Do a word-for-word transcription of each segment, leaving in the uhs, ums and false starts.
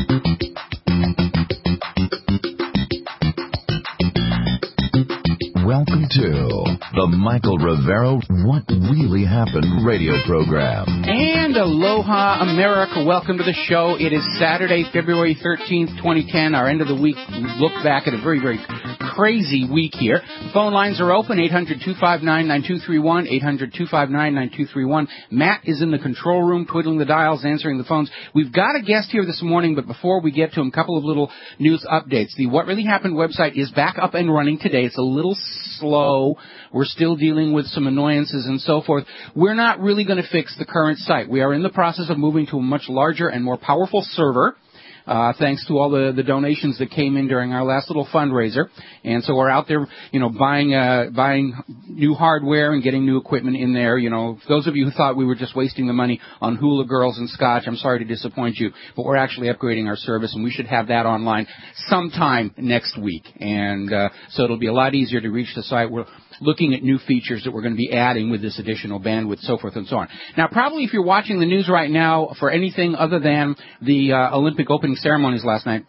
Welcome to the Michael Rivero What Really Happened radio program. And aloha, America. Welcome to the show. It is Saturday, February thirteenth, twenty ten, our end of the week look back at a very, very crazy week here. Phone lines are open, eight hundred, two five nine, nine two three one, eight hundred, two five nine, nine two three one. Matt is in the control room, twiddling the dials, answering the phones. We've got a guest here this morning, but before we get to him, a couple of little news updates. The What Really Happened website is back up and running today. It's a little slow. We're still dealing with some annoyances and so forth. We're not really going to fix the current site. We are in the process of moving to a much larger and more powerful server. Uh, thanks to all the, the donations that came in during our last little fundraiser. And so we're out there, you know, buying, uh, buying new hardware and getting new equipment in there. You know, those of you who thought we were just wasting the money on hula girls and scotch, I'm sorry to disappoint you, but we're actually upgrading our service, and we should have that online sometime next week. And, uh, so it'll be a lot easier to reach the site. We're looking at new features that we're going to be adding with this additional bandwidth, so forth and so on. Now, probably if you're watching the news right now for anything other than the uh, Olympic opening ceremonies last night,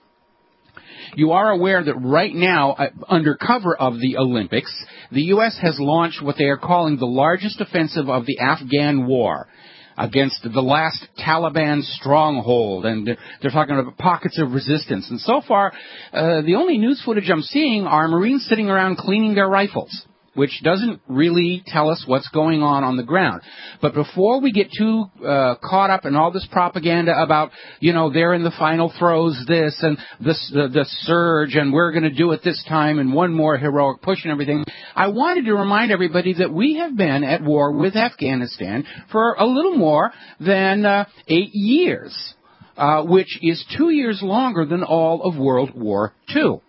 you are aware that right now, uh, under cover of the Olympics, the U S has launched what they are calling the largest offensive of the Afghan war against the last Taliban stronghold, and they're talking about pockets of resistance. And so far, uh, the only news footage I'm seeing are Marines sitting around cleaning their rifles, which doesn't really tell us what's going on on the ground. But before we get too uh, caught up in all this propaganda about, you know, they're in the final throes, this and this, the, the surge, and we're going to do it this time, and one more heroic push and everything, I wanted to remind everybody that we have been at war with Afghanistan for a little more than uh, eight years, uh, which is two years longer than all of World War Two.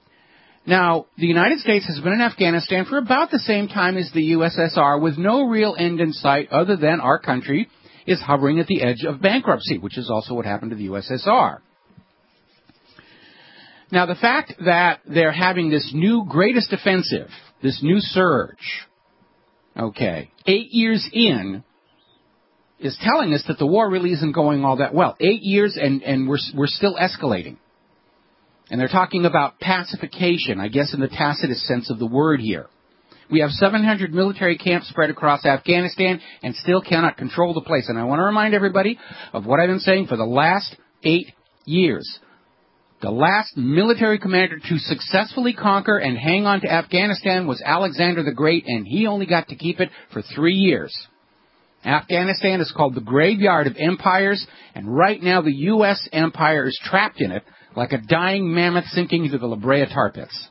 Now, the United States has been in Afghanistan for about the same time as the U S S R, with no real end in sight other than our country is hovering at the edge of bankruptcy, which is also what happened to the U S S R. Now, the fact that they're having this new greatest offensive, this new surge, okay, eight years in, is telling us that the war really isn't going all that well. Eight years and, and we're, we're still escalating. And they're talking about pacification, I guess in the Tacitus sense of the word here. We have seven hundred military camps spread across Afghanistan and still cannot control the place. And I want to remind everybody of what I've been saying for the last eight years. The last military commander to successfully conquer and hang on to Afghanistan was Alexander the Great, and he only got to keep it for three years. Afghanistan is called the graveyard of empires, and right now the U S empire is trapped in it, like a dying mammoth sinking into the La Brea tar pits.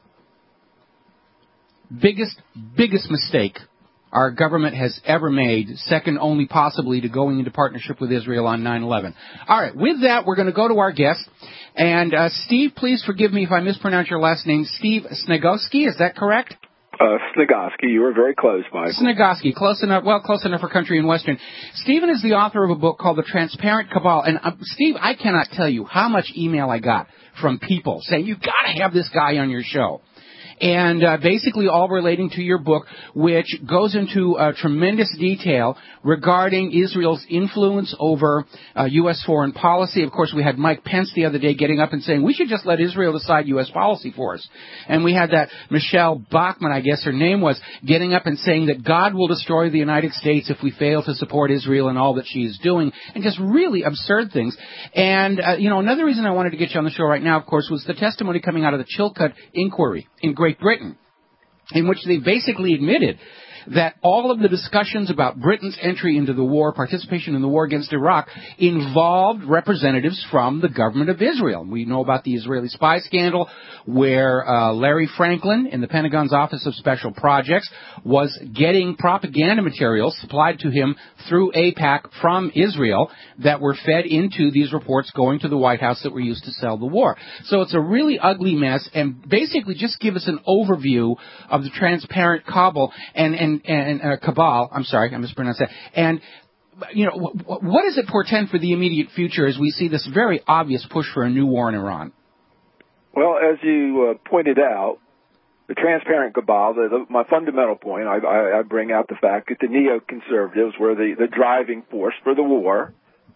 Biggest, biggest mistake our government has ever made, second only possibly to going into partnership with Israel on nine eleven. All right, with that, we're going to go to our guest. And uh, Steve, please forgive me if I mispronounce your last name. Steve Sniegoski, is that correct? Uh, Sniegoski, you were very close, Michael. Sniegoski, close enough, well, close enough for country and western. Stephen is the author of a book called The Transparent Cabal. And, uh, Steve, I cannot tell you how much email I got from people saying, you've got to have this guy on your show. And uh, basically all relating to your book, which goes into uh, tremendous detail regarding Israel's influence over uh, U S foreign policy. Of course, we had Mike Pence the other day getting up and saying, we should just let Israel decide U S policy for us. And we had that Michelle Bachmann, I guess her name was, getting up and saying that God will destroy the United States if we fail to support Israel and all that she is doing, and just really absurd things. And, uh, you know, another reason I wanted to get you on the show right now, of course, was the testimony coming out of the Chilcot Inquiry in Great Britain, in which they basically admitted that all of the discussions about Britain's entry into the war, participation in the war against Iraq, involved representatives from the government of Israel. We know about the Israeli spy scandal, where uh, Larry Franklin in the Pentagon's Office of Special Projects was getting propaganda materials supplied to him through AIPAC from Israel that were fed into these reports going to the White House that were used to sell the war. So it's a really ugly mess, and basically just give us an overview of the transparent cabal and, and and uh, cabal, I'm sorry, I mispronounced that. And, you know, w- what does it portend for the immediate future as we see this very obvious push for a new war in Iran? Well, as you uh, pointed out, the transparent cabal, the, the, my fundamental point, I, I, I bring out the fact that the neoconservatives were the, the driving force for the war.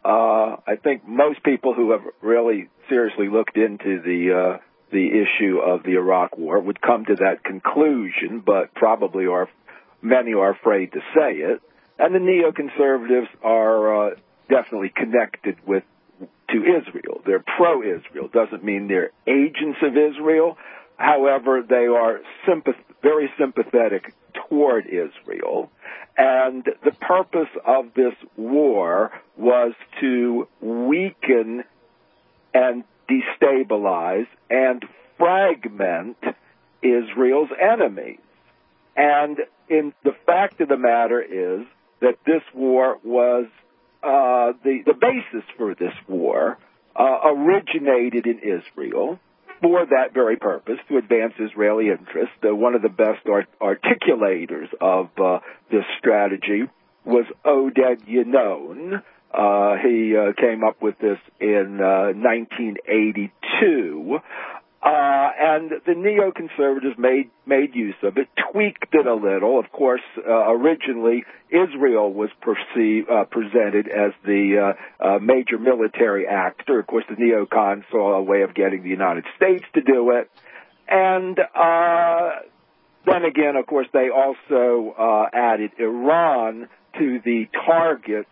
uh, I think most people who have really seriously looked into the uh, the issue of the Iraq War would come to that conclusion, but probably are many are afraid to say it. And the neoconservatives are uh, definitely connected with to Israel. They're pro-Israel. Doesn't mean they're agents of Israel. However, they are sympath- very sympathetic toward Israel. And the purpose of this war was to weaken and destabilize and fragment Israel's enemies. And in the fact of the matter is that this war was uh, the, the basis for this war uh, originated in Israel for that very purpose, to advance Israeli interests. Uh, one of the best art- articulators of uh, this strategy was Oded Yinon. Uh, he uh, came up with this in uh, nineteen eighty-two. Uh, and the neoconservatives made made use of it, tweaked it a little. Of course, uh, originally Israel was perceived, uh, presented as the uh, uh, major military actor. Of course, the neocons saw a way of getting the United States to do it. And uh, then again, of course, they also uh, added Iran to the targets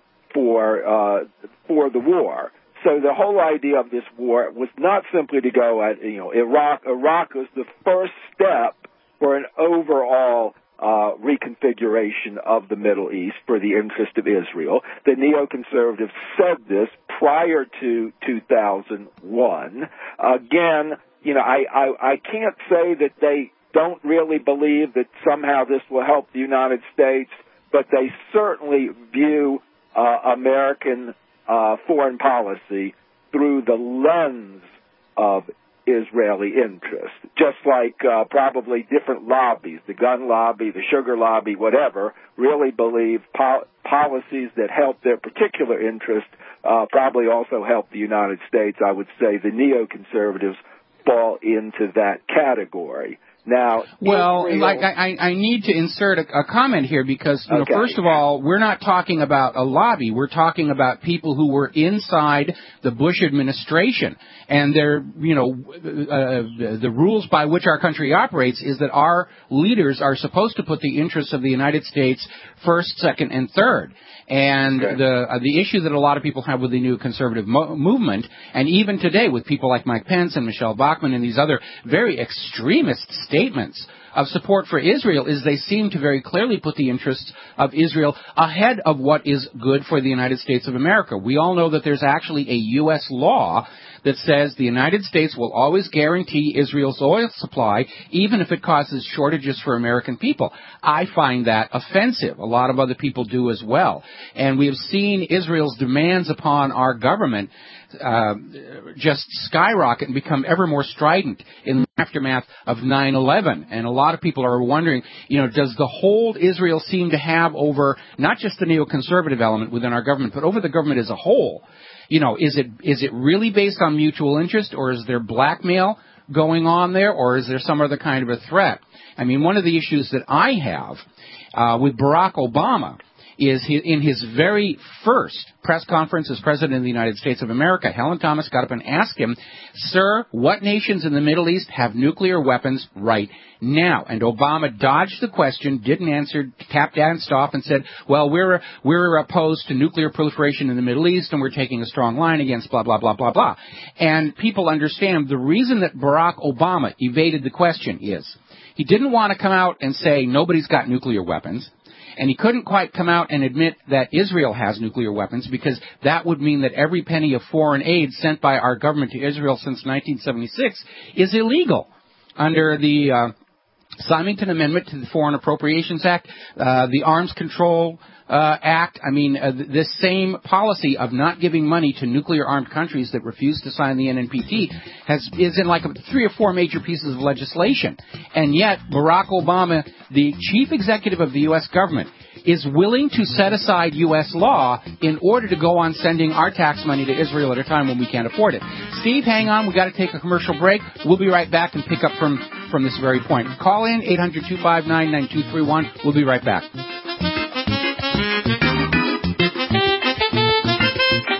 for uh, for the war. So the whole idea of this war was not simply to go at, you know, Iraq. Iraq was the first step for an overall uh, reconfiguration of the Middle East for the interest of Israel. The neoconservatives said this prior to two thousand one. Again, you know, I, I, I can't say that they don't really believe that somehow this will help the United States, but they certainly view uh, American Uh, foreign policy through the lens of Israeli interest, just like uh, probably different lobbies, the gun lobby, the sugar lobby, whatever, really believe po- policies that help their particular interest uh, probably also help the United States. I would say the neoconservatives fall into that category. Now, well, Israel, like I, I need to insert a, a comment here because, you know, okay. first of all, we're not talking about a lobby. We're talking about people who were inside the Bush administration, and they're, you know, uh, the rules by which our country operates is that our leaders are supposed to put the interests of the United States first, second, and third. And okay. the uh, the issue that a lot of people have with the new conservative mo- movement, and even today with people like Mike Pence and Michelle Bachmann and these other very extremist statements of support for Israel, is they seem to very clearly put the interests of Israel ahead of what is good for the United States of America. We all know that there's actually a U S law that says the United States will always guarantee Israel's oil supply, even if it causes shortages for American people. I find that offensive. A lot of other people do as well. And we have seen Israel's demands upon our government uh, just skyrocket and become ever more strident in the aftermath of nine eleven. And a lot of people are wondering, you know, does the hold Israel seem to have over not just the neoconservative element within our government, but over the government as a whole? You know, is it is it really based on mutual interest, or is there blackmail going on there, or is there some other kind of a threat? I mean, one of the issues that I have uh, with Barack Obama is he, in his very first press conference as President of the United States of America, Helen Thomas got up and asked him, "Sir, what nations in the Middle East have nuclear weapons right now?" And Obama dodged the question, didn't answer, tap danced off and said, well, we're we're opposed to nuclear proliferation in the Middle East, and we're taking a strong line against blah, blah, blah, blah, blah. And people understand the reason that Barack Obama evaded the question is he didn't want to come out and say nobody's got nuclear weapons. And he couldn't quite come out and admit that Israel has nuclear weapons, because that would mean that every penny of foreign aid sent by our government to Israel since nineteen seventy-six is illegal under the uh, Symington Amendment to the Foreign Appropriations Act, uh, the Arms Control uh, Act. I mean, uh, this same policy of not giving money to nuclear-armed countries that refuse to sign the N N P T has is in like a, three or four major pieces of legislation. And yet, Barack Obama, the chief executive of the U S government, is willing to set aside U S law in order to go on sending our tax money to Israel at a time when we can't afford it. Steve, hang on. We've got to take a commercial break. We'll be right back and pick up from, from this very point. Call in, eight hundred, two five nine, nine two three one. We'll be right back.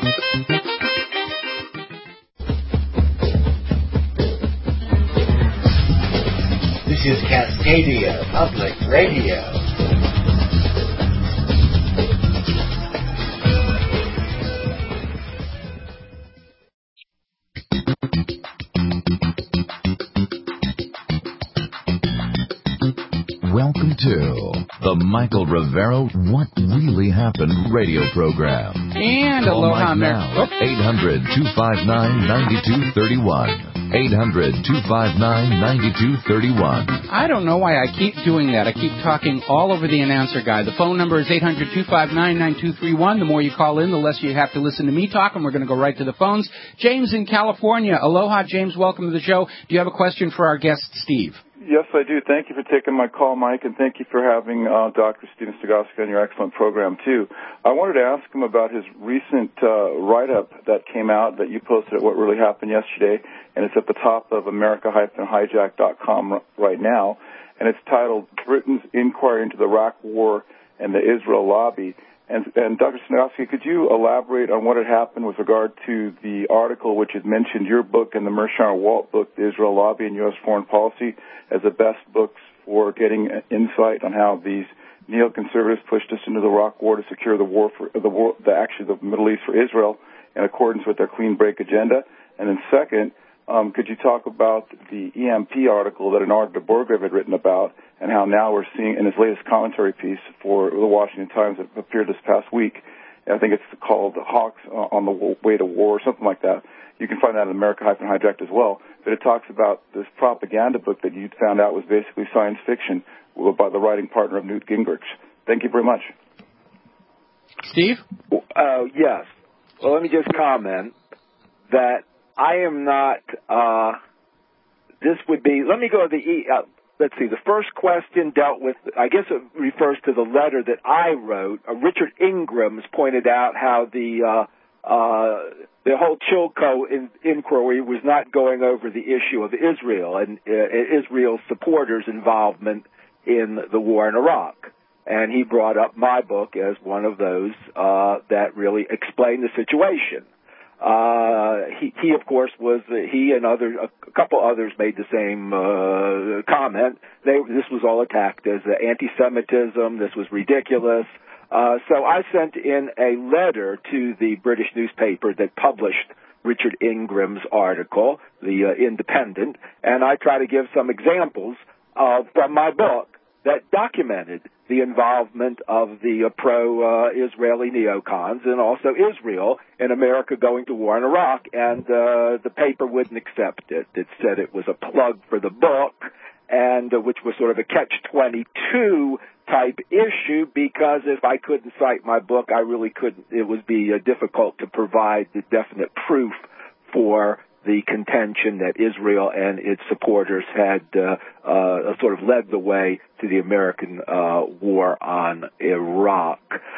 is Cascadia Public Radio. Welcome to the Michael Rivero What Really Happened radio program. And Call Aloha Mike now, America. eight hundred, two five nine, nine two three one. eight hundred, two five nine, nine two three one. I don't know why I keep doing that. I keep talking all over the announcer guy. The phone number is eight hundred, two five nine, nine two three one. The more you call in, the less you have to listen to me talk, and we're going to go right to the phones. James in California. Aloha, James. Welcome to the show. Do you have a question for our guest, Steve? Yes, I do. Thank you for taking my call, Mike, and thank you for having uh, Doctor Stephen Stogowski on your excellent program, too. I wanted to ask him about his recent uh, write-up that came out that you posted at What Really Happened yesterday, and it's at the top of America Hijack dot com right now, and it's titled Britain's Inquiry into the Iraq War and the Israel Lobby. And, and Doctor Stogowski, could you elaborate on what had happened with regard to the article which had mentioned your book and the Mershon Walt book, The Israel Lobby and U S Foreign Policy, as the best books for getting insight on how these neoconservatives pushed us into the Iraq War to secure the war for the war, the actually the Middle East for Israel in accordance with their clean break agenda? And then second, um, could you talk about the E M P article that Bernard de Borgrave had written about, and how now we're seeing in his latest commentary piece for the Washington Times that appeared this past week? I think it's called Hawks on the Way to War or something like that. You can find that in America Hijacked as well. But it talks about this propaganda book that you found out was basically science fiction by the writing partner of Newt Gingrich. Thank you very much. Steve? Uh, yes. Well, let me just comment that I am not, uh, this would be, let me go to the, e, uh, let's see, the first question dealt with, I guess it refers to the letter that I wrote. Uh, Richard Ingrams pointed out how the, uh, uh, the whole Chilco in, inquiry was not going over the issue of Israel and uh, Israel's supporters' involvement in the war in Iraq. And he brought up my book as one of those uh, that really explained the situation. Uh, he, he, of course, was, uh, he and other, a couple others made the same uh, comment. They, this was all attacked as uh, anti-Semitism. This was ridiculous. Uh, so I sent in a letter to the British newspaper that published Richard Ingram's article, The uh, Independent, and I try to give some examples uh, from my book that documented the involvement of the uh, pro-Israeli uh, neocons and also Israel in America going to war in Iraq, and uh, the paper wouldn't accept it. It said it was a plug for the book, and uh, which was sort of a catch twenty-two type issue, because if I couldn't cite my book, I really couldn't, it would be uh, difficult to provide the definite proof for the contention that Israel and its supporters had uh, uh, sort of led the way to the American uh, war on Iraq.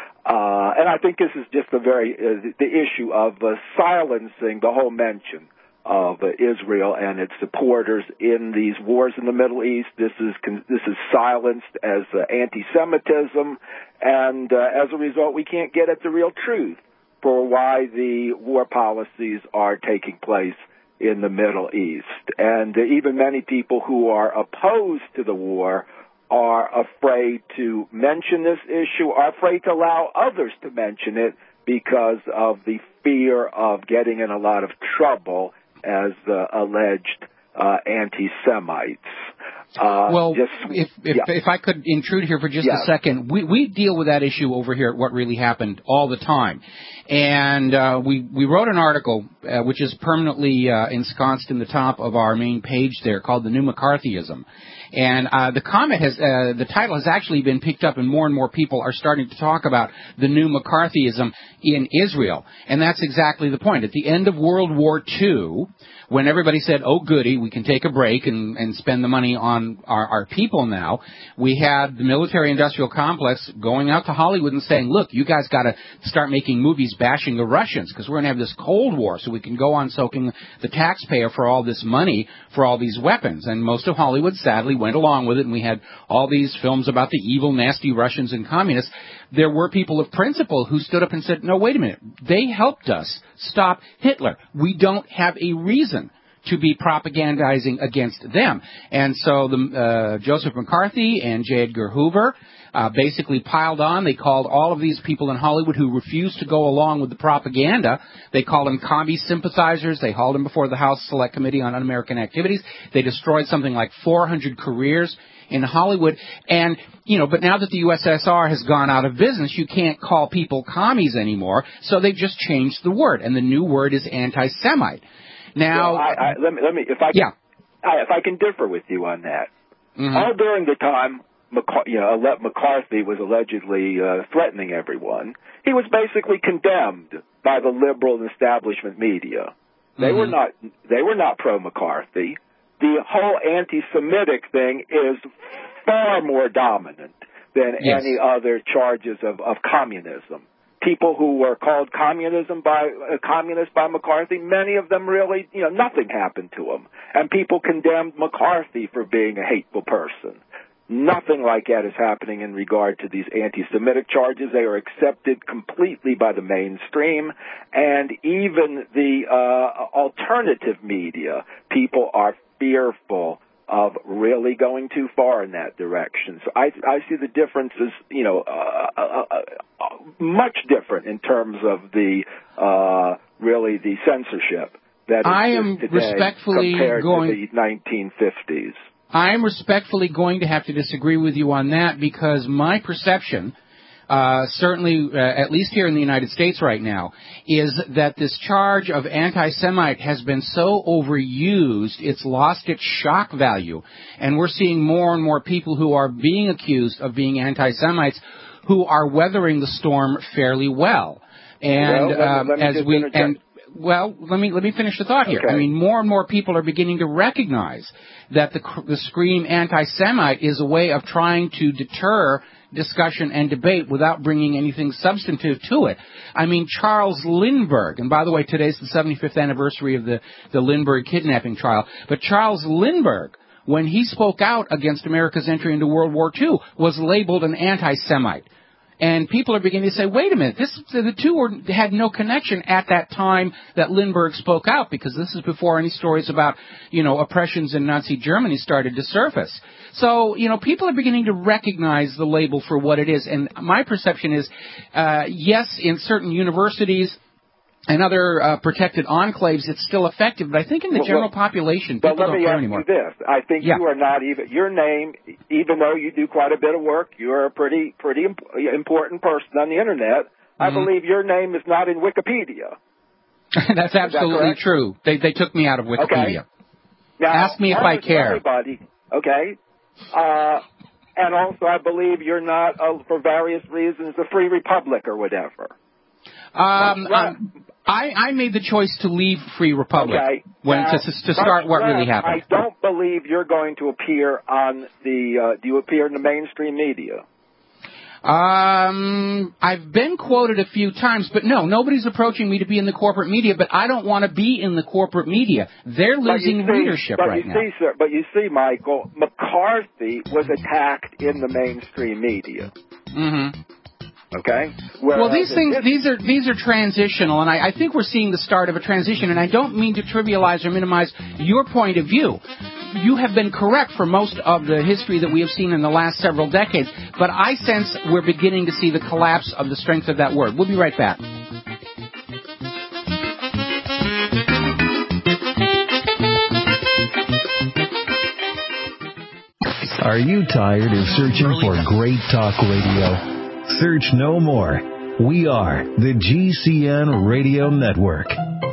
Uh, and I think this is just a very, uh, the issue of uh, silencing the whole mention of uh, Israel and its supporters in these wars in the Middle East. This is this is silenced as uh, anti-Semitism, and uh, as a result, we can't get at the real truth for why the war policies are taking place in the Middle East. And uh, even many people who are opposed to the war are afraid to mention this issue, are afraid to allow others to mention it because of the fear of getting in a lot of trouble as uh, alleged uh, anti-Semites. Uh, well, just, if if, yeah. if I could intrude here for just yeah. a second, we, we deal with that issue over here at What Really Happened all the time. And uh, we, we wrote an article, uh, which is permanently uh, ensconced in the top of our main page there, called The New McCarthyism. And uh, the comment has, uh, the title has actually been picked up, and more and more people are starting to talk about the new McCarthyism in Israel. And that's exactly the point. At the end of World War Two, when everybody said, oh, goody, we can take a break and, and spend the money on our, our people now, we had the military-industrial complex going out to Hollywood and saying, look, you guys got to start making movies bashing the Russians, because we're going to have this Cold War so we can go on soaking the taxpayer for all this money for all these weapons. And most of Hollywood, sadly, went along with it, and we had all these films about the evil, nasty Russians and communists. There were people of principle who stood up and said, no, wait a minute, they helped us stop Hitler. We don't have a reason to be propagandizing against them. And so the, uh, Joseph McCarthy and J. Edgar Hoover Uh, basically piled on. They called all of these people in Hollywood who refused to go along with the propaganda. They called them commie sympathizers. They hauled them before the House Select Committee on Un-American Activities. They destroyed something like four hundred careers in Hollywood. And, you know, but now that the U S S R has gone out of business, you can't call people commies anymore. So they've just changed the word. And the new word is anti-Semite. Now, well, I, I, let me, let me, if I can, yeah. I, if I can differ with you on that. Mm-hmm. All during the time McCar- you know, McCarthy was allegedly uh, threatening everyone, he was basically condemned by the liberal and establishment media. They mm-hmm. were not they were not pro-McCarthy. The whole anti-Semitic thing is far more dominant than yes. any other charges of, of communism. People who were called communism by uh, communists by McCarthy, many of them really, you know, nothing happened to them, and people condemned McCarthy for being a hateful person. Nothing like that is happening in regard to these anti-Semitic charges. They are accepted completely by the mainstream, and even the uh, alternative media, people are fearful of really going too far in that direction. So I, I see the differences, you know, uh, uh, uh, much different in terms of the uh, really the censorship that I am exists today respectfully compared going- to the nineteen fifties. I am respectfully going to have to disagree with you on that because my perception, uh, certainly uh, at least here in the United States right now, is that this charge of anti-Semite has been so overused, it's lost its shock value. And we're seeing more and more people who are being accused of being anti-Semites who are weathering the storm fairly well. And well, let me, um, let me as we... and Well, let me let me finish the thought here. Okay. I mean, more and more people are beginning to recognize that the the scream anti-Semite is a way of trying to deter discussion and debate without bringing anything substantive to it. I mean, Charles Lindbergh, and by the way, today's the seventy-fifth anniversary of the, the Lindbergh kidnapping trial, but Charles Lindbergh, when he spoke out against America's entry into World War Two, was labeled an anti-Semite. And people are beginning to say, wait a minute, this, the two were, had no connection at that time that Lindbergh spoke out, because this is before any stories about, you know, oppressions in Nazi Germany started to surface. So, you know, people are beginning to recognize the label for what it is. And my perception is, uh, yes, in certain universities and other uh, protected enclaves, it's still effective. But I think in the well, general well, population, people well, don't care anymore. Let me ask you this. I think yeah. you are not even, your name, even though you do quite a bit of work, you're a pretty pretty imp- important person on the Internet. Mm-hmm. I believe your name is not in Wikipedia. That's absolutely that true. They they took me out of Wikipedia. Okay. Now, ask me if I care. Everybody, okay? Uh, and also, I believe you're not, uh, for various reasons, a free republic or whatever. Um, um, I, I made the choice to leave Free Republic okay. when now, to, to start what really happened. I don't believe you're going to appear on the. Uh, do you appear in the mainstream media? Um, I've been quoted a few times, but no, nobody's approaching me to be in the corporate media. But I don't want to be in the corporate media. They're losing see, readership but right you now. See, sir, but you see, Michael, McCarthy was attacked in the mainstream media. Mm-hmm. Okay. Whereas well, these things, these are these are transitional, and I, I think we're seeing the start of a transition. And I don't mean to trivialize or minimize your point of view. You have been correct for most of the history that we have seen in the last several decades, but I sense we're beginning to see the collapse of the strength of that word. We'll be right back. Are you tired of searching for great talk radio? Search no more. We are the G C N Radio Network.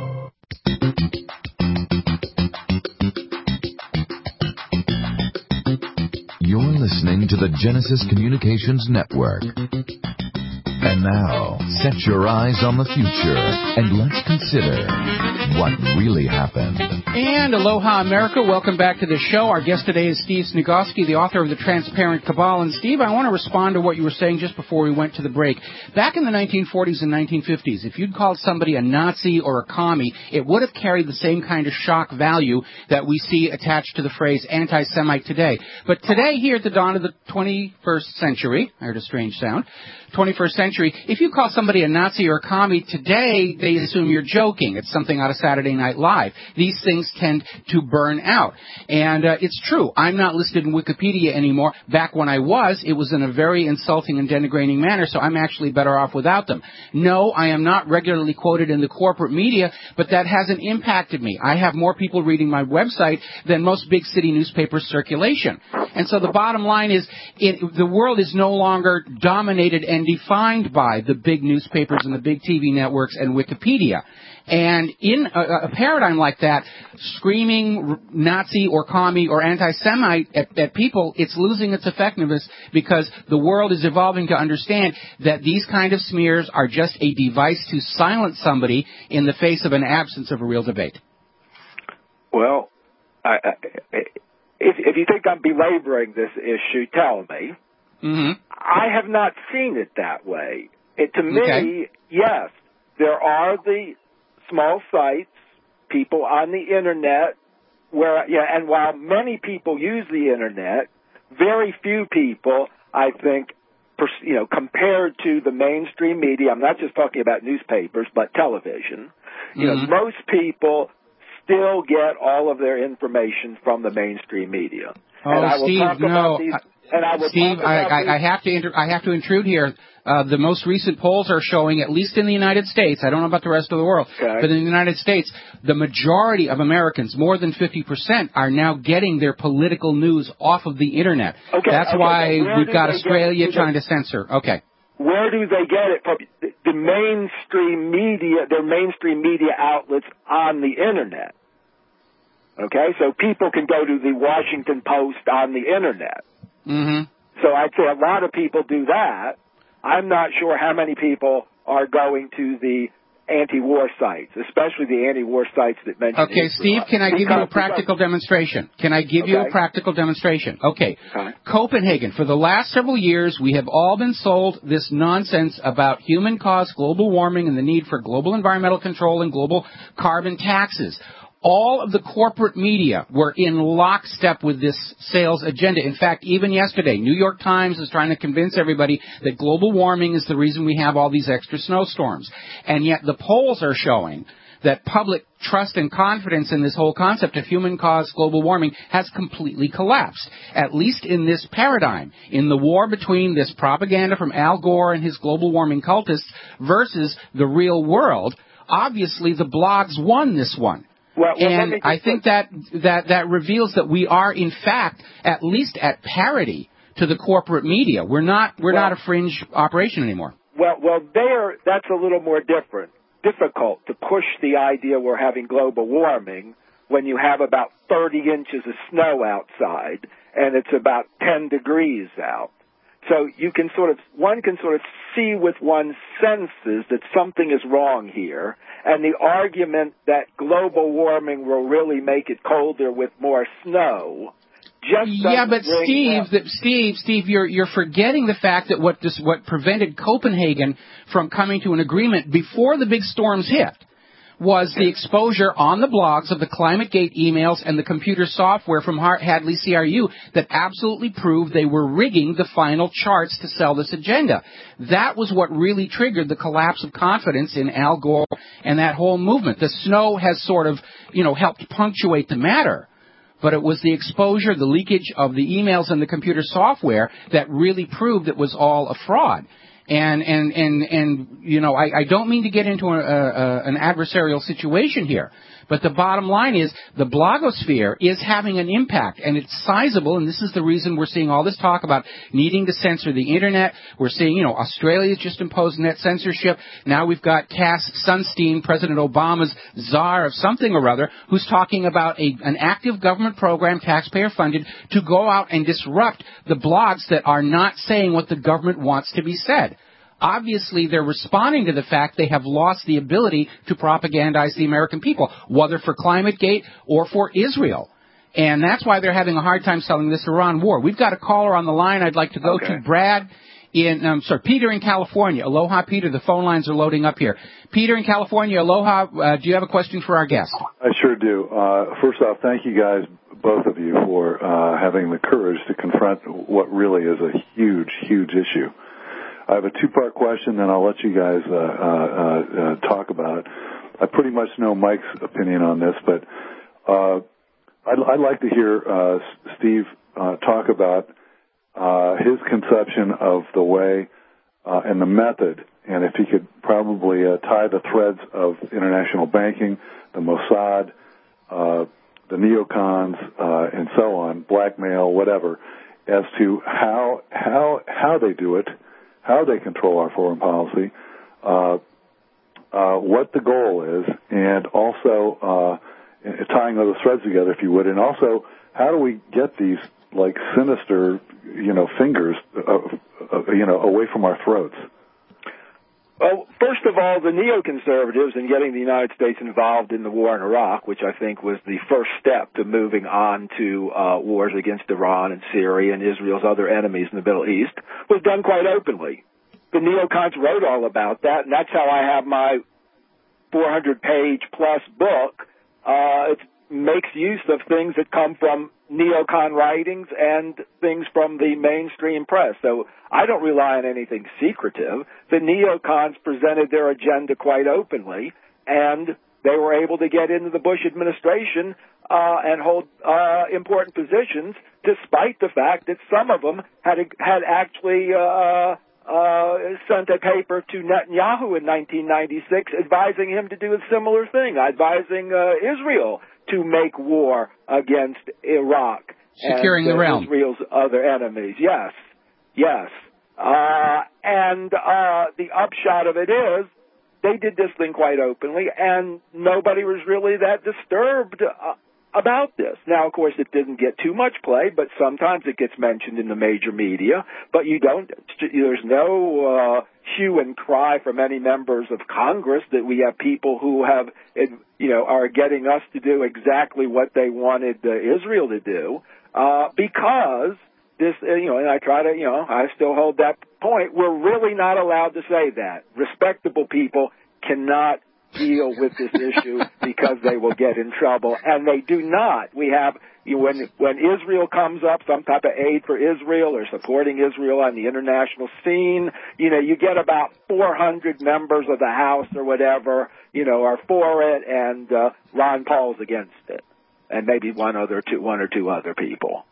You're listening to the Genesis Communications Network. And now, set your eyes on the future, and let's consider what really happened. And aloha, America. Welcome back to the show. Our guest today is Steve Sniegoski, the author of The Transparent Cabal. And, Steve, I want to respond to what you were saying just before we went to the break. Back in the nineteen forties and nineteen fifties, if you'd called somebody a Nazi or a commie, it would have carried the same kind of shock value that we see attached to the phrase anti-Semite today. But today, here at the dawn of the twenty-first century, I heard a strange sound, twenty-first century, century. If you call somebody a Nazi or a commie today, they assume you're joking. It's something out of Saturday Night Live. These things tend to burn out. And uh, it's true. I'm not listed in Wikipedia anymore. Back when I was, it was in a very insulting and denigrating manner, so I'm actually better off without them. No, I am not regularly quoted in the corporate media, but that hasn't impacted me. I have more people reading my website than most big city newspapers circulation. And so the bottom line is it, the world is no longer dominated and defined by the big newspapers and the big T V networks and Wikipedia. And in a, a paradigm like that, screaming Nazi or commie or anti-Semite at, at people, it's losing its effectiveness because the world is evolving to understand that these kind of smears are just a device to silence somebody in the face of an absence of a real debate. Well, I, I, if, if you think I'm belaboring this issue, tell me. Mm-hmm. I have not seen it that way. It, to me, okay. yes, there are the small sites, people on the Internet, where yeah, and while many people use the Internet, very few people, I think, you know, compared to the mainstream media, I'm not just talking about newspapers, but television, you mm-hmm. know, most people still get all of their information from the mainstream media. Oh, and I will Steve, talk no. about these, and I will Steve, talk I, about I, these. I have to inter- I have to intrude here. Uh, the most recent polls are showing, at least in the United States, I don't know about the rest of the world, okay. but in the United States, the majority of Americans, more than fifty percent, are now getting their political news off of the Internet. Okay, That's okay, why we've got Australia trying they, to censor. Okay. Where do they get it from? The mainstream media, their mainstream media outlets on the Internet. Okay, so people can go to the Washington Post on the Internet. Mm-hmm. So I'd say a lot of people do that. I'm not sure how many people are going to the anti-war sites, especially the anti-war sites that mention Okay, Steve, can I give you a practical demonstration? Can I give okay. you a practical demonstration? Okay. okay. Copenhagen, for the last several years, we have all been sold this nonsense about human-caused global warming and the need for global environmental control and global carbon taxes. All of the corporate media were in lockstep with this sales agenda. In fact, even yesterday, New York Times is trying to convince everybody that global warming is the reason we have all these extra snowstorms. And yet the polls are showing that public trust and confidence in this whole concept of human-caused global warming has completely collapsed, at least in this paradigm, in the war between this propaganda from Al Gore and his global warming cultists versus the real world. Obviously, the blogs won this one. Well, well, and I think that, that that reveals that we are, in fact, at least at parity to the corporate media. We're not we're well, not a fringe operation anymore. Well, well, there that's a little more different, difficult to push the idea we're having global warming when you have about thirty inches of snow outside and it's about ten degrees out. So you can sort of, one can sort of see with one's senses that something is wrong here, and the argument that global warming will really make it colder with more snow just yeah, but Steve, up. that Steve, Steve, you're you're forgetting the fact that what this, what prevented Copenhagen from coming to an agreement before the big storms hit was the exposure on the blogs of the ClimateGate emails and the computer software from Hadley C R U that absolutely proved they were rigging the final charts to sell this agenda. That was what really triggered the collapse of confidence in Al Gore and that whole movement. The snow has sort of, you know, helped punctuate the matter. But it was the exposure, the leakage of the emails and the computer software that really proved it was all a fraud. And, and, and, and, you know, I, I don't mean to get into a, a, an adversarial situation here, but the bottom line is the blogosphere is having an impact, and it's sizable, and this is the reason we're seeing all this talk about needing to censor the Internet. We're seeing, you know, Australia's just imposed net censorship. Now we've got Cass Sunstein, President Obama's czar of something or other, who's talking about a, an active government program, taxpayer-funded, to go out and disrupt the blogs that are not saying what the government wants to be said. Obviously, they're responding to the fact they have lost the ability to propagandize the American people, whether for ClimateGate or for Israel. And that's why they're having a hard time selling this Iran war. We've got a caller on the line I'd like to go okay. to. Brad in, um, sorry, Peter in California. Aloha, Peter. The phone lines are loading up here. Peter in California, aloha. Uh, do you have a question for our guest? I sure do. Uh, first off, thank you guys, both of you, for uh, having the courage to confront what really is a huge, huge issue. I have a two-part question, then I'll let you guys uh, uh, uh, talk about it. I pretty much know Mike's opinion on this, but uh, I'd, I'd like to hear uh, Steve uh, talk about uh, his conception of the way uh, and the method, and if he could probably uh, tie the threads of international banking, the Mossad, uh, the neocons, uh, and so on, blackmail, whatever, as to how how how they do it, how they control our foreign policy, uh, uh, what the goal is, and also uh, tying those threads together, if you would, and also how do we get these like sinister, you know, fingers, uh, uh, you know, away from our throats? Well, first of all, the neoconservatives in getting the United States involved in the war in Iraq, which I think was the first step to moving on to uh, wars against Iran and Syria and Israel's other enemies in the Middle East, was done quite openly. The neocons wrote all about that, and that's how I have my four hundred page plus book. Uh, it makes use of things that come from neocon writings and things from the mainstream press. So I don't rely on anything secretive. The neocons presented their agenda quite openly, and they were able to get into the Bush administration uh, and hold uh, important positions, despite the fact that some of them had had actually uh, uh, sent a paper to Netanyahu in nineteen ninety-six advising him to do a similar thing, advising uh, Israel to make war against Iraq. Securing and, uh, the realm. Israel's other enemies. Yes, yes. Uh, and uh, the upshot of it is they did this thing quite openly, and nobody was really that disturbed uh, about this. Now, of course, it didn't get too much play, but sometimes it gets mentioned in the major media. But you don't. There's no uh, hue and cry from any members of Congress that we have people who have, you know, are getting us to do exactly what they wanted uh, Israel to do, uh, because this, uh, you know, and I try to, you know, I still hold that point. We're really not allowed to say that. Respectable people cannot deal with this issue because they will get in trouble, and they do not. We have, you know, when when Israel comes up, some type of aid for Israel or supporting Israel on the international scene, you know, you get about four hundred members of the House or whatever, you know, are for it, and uh, Ron Paul's against it, and maybe one other two, one or two other people.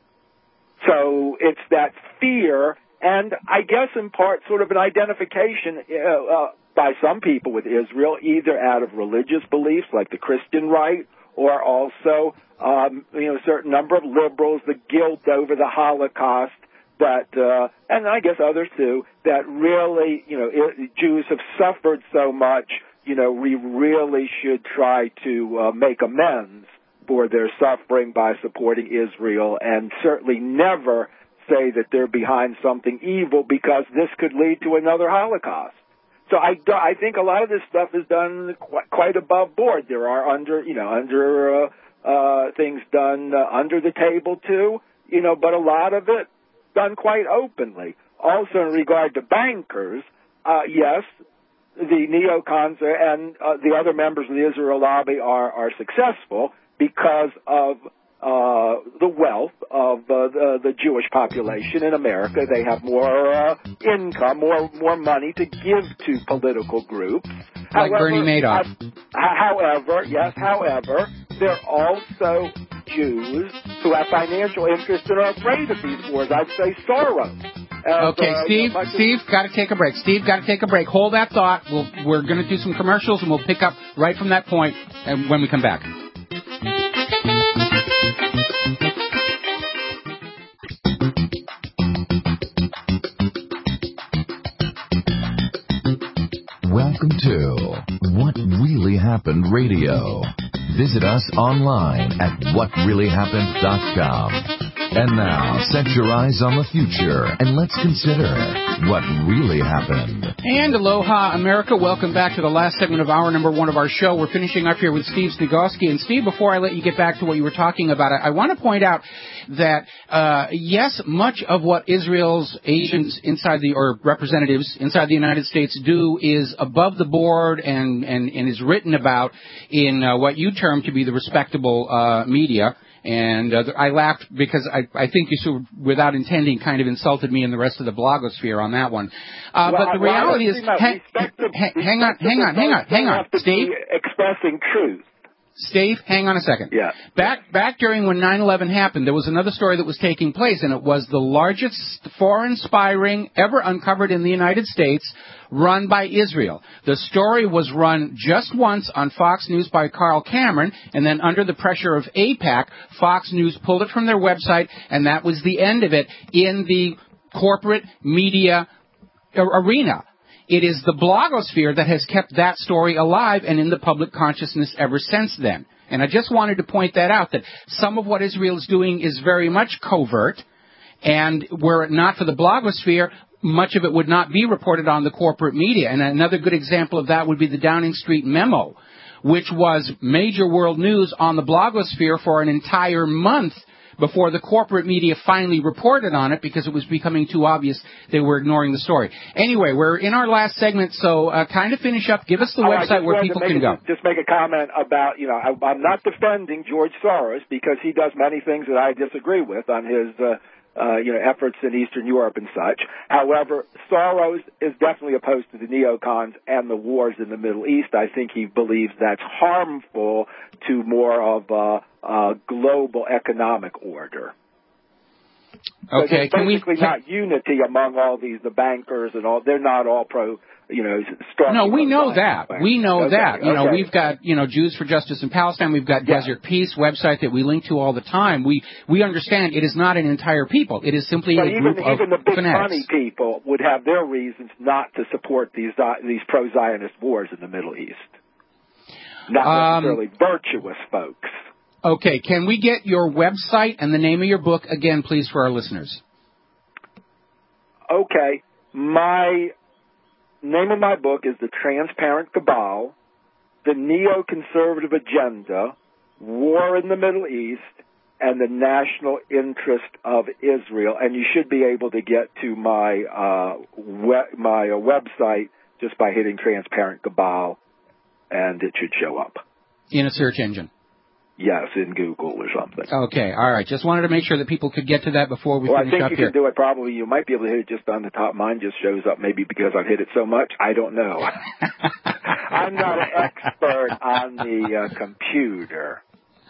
So it's that fear, and I guess in part sort of an identification uh, uh, by some people with Israel, either out of religious beliefs like the Christian right, or also, um, you know, a certain number of liberals, the guilt over the Holocaust, that, uh, and I guess others too, that really, you know, it, Jews have suffered so much, you know, we really should try to uh, make amends for their suffering by supporting Israel, and certainly never say that they're behind something evil because this could lead to another Holocaust. So I, I think a lot of this stuff is done quite, quite above board. There are under, you know, under uh, uh, things done uh, under the table too, you know, but a lot of it done quite openly. Also, in regard to bankers, uh, yes, the neocons and uh, the other members of the Israel lobby are, are successful because of Uh, the wealth of uh, the, the Jewish population in America. They have more uh, income, more more money to give to political groups. Like however, Bernie Madoff. Uh, however, yes, however, there are also Jews who have financial interests and are afraid of these wars. I'd say Soros. As, Okay, uh, Steve, you know, Steve, got to take a break. Steve, got to take a break. Hold that thought. We'll, we're going to do some commercials, and we'll pick up right from that point and when we come back. Welcome to What Really Happened Radio. Visit us online at what really happened dot com. And now, set your eyes on the future and let's consider what really happened. And aloha, America. Welcome back to the last segment of hour number one of our show. We're finishing up here with Steve Snigoski. And Steve, before I let you get back to what you were talking about, I, I want to point out that, uh, yes, much of what Israel's agents inside the, or representatives inside the United States do is above the board and, and, and is written about in uh, what you term to be the respectable uh, media. And uh, I laughed because I, I think you sort of, without intending, kind of insulted me and the rest of the blogosphere on that one. Uh, well, but the well, reality is, no, ha- ha- hang on, hang on, hang on, hang on, Steve. Expressing truth. Steve, hang on a second. Yeah. Back back during when nine eleven happened, there was another story that was taking place, and it was the largest foreign spy ring ever uncovered in the United States, run by Israel. The story was run just once on Fox News by Carl Cameron, and then under the pressure of AIPAC, Fox News pulled it from their website, and that was the end of it in the corporate media arena. It is the blogosphere that has kept that story alive and in the public consciousness ever since then. And I just wanted to point that out, that some of what Israel is doing is very much covert, and were it not for the blogosphere, much of it would not be reported on the corporate media. And another good example of that would be the Downing Street memo, which was major world news on the blogosphere for an entire month before the corporate media finally reported on it because it was becoming too obvious they were ignoring the story. Anyway, we're in our last segment, so uh, kind of finish up. Give us the oh, website where people can a, go. Just make a comment about, you know, I, I'm not defending George Soros because he does many things that I disagree with on his uh, Uh, you know, efforts in Eastern Europe and such. However, Soros is definitely opposed to the neocons and the wars in the Middle East. I think he believes that's harmful to more of a, a global economic order. Okay, so can we? Basically, can, not unity among all these the bankers and all. They're not all pro. You know, strong. No, we know that. We know okay, that. You know, okay. we've got, you know, Jews for Justice in Palestine. We've got yeah. Desert Peace website that we link to all the time. We we understand it is not an entire people. It is simply but a even, group of even the big fanatics. money people would have their reasons not to support these these pro-Zionist wars in the Middle East. Not necessarily um, virtuous folks. Okay, can we get your website and the name of your book again, please, for our listeners? Okay, my name of my book is The Transparent Cabal, The Neoconservative Agenda, War in the Middle East, and the National Interest of Israel. And you should be able to get to my uh, we- my uh, website just by hitting Transparent Cabal, and it should show up. In a search engine? Yes, in Google or something. Okay, all right. Just wanted to make sure that people could get to that before we well, finish up here. Well, I think you can do it probably. You might be able to hit it just on the top. Mine just shows up maybe because I've hit it so much. I don't know. I'm not an expert on the uh, computer.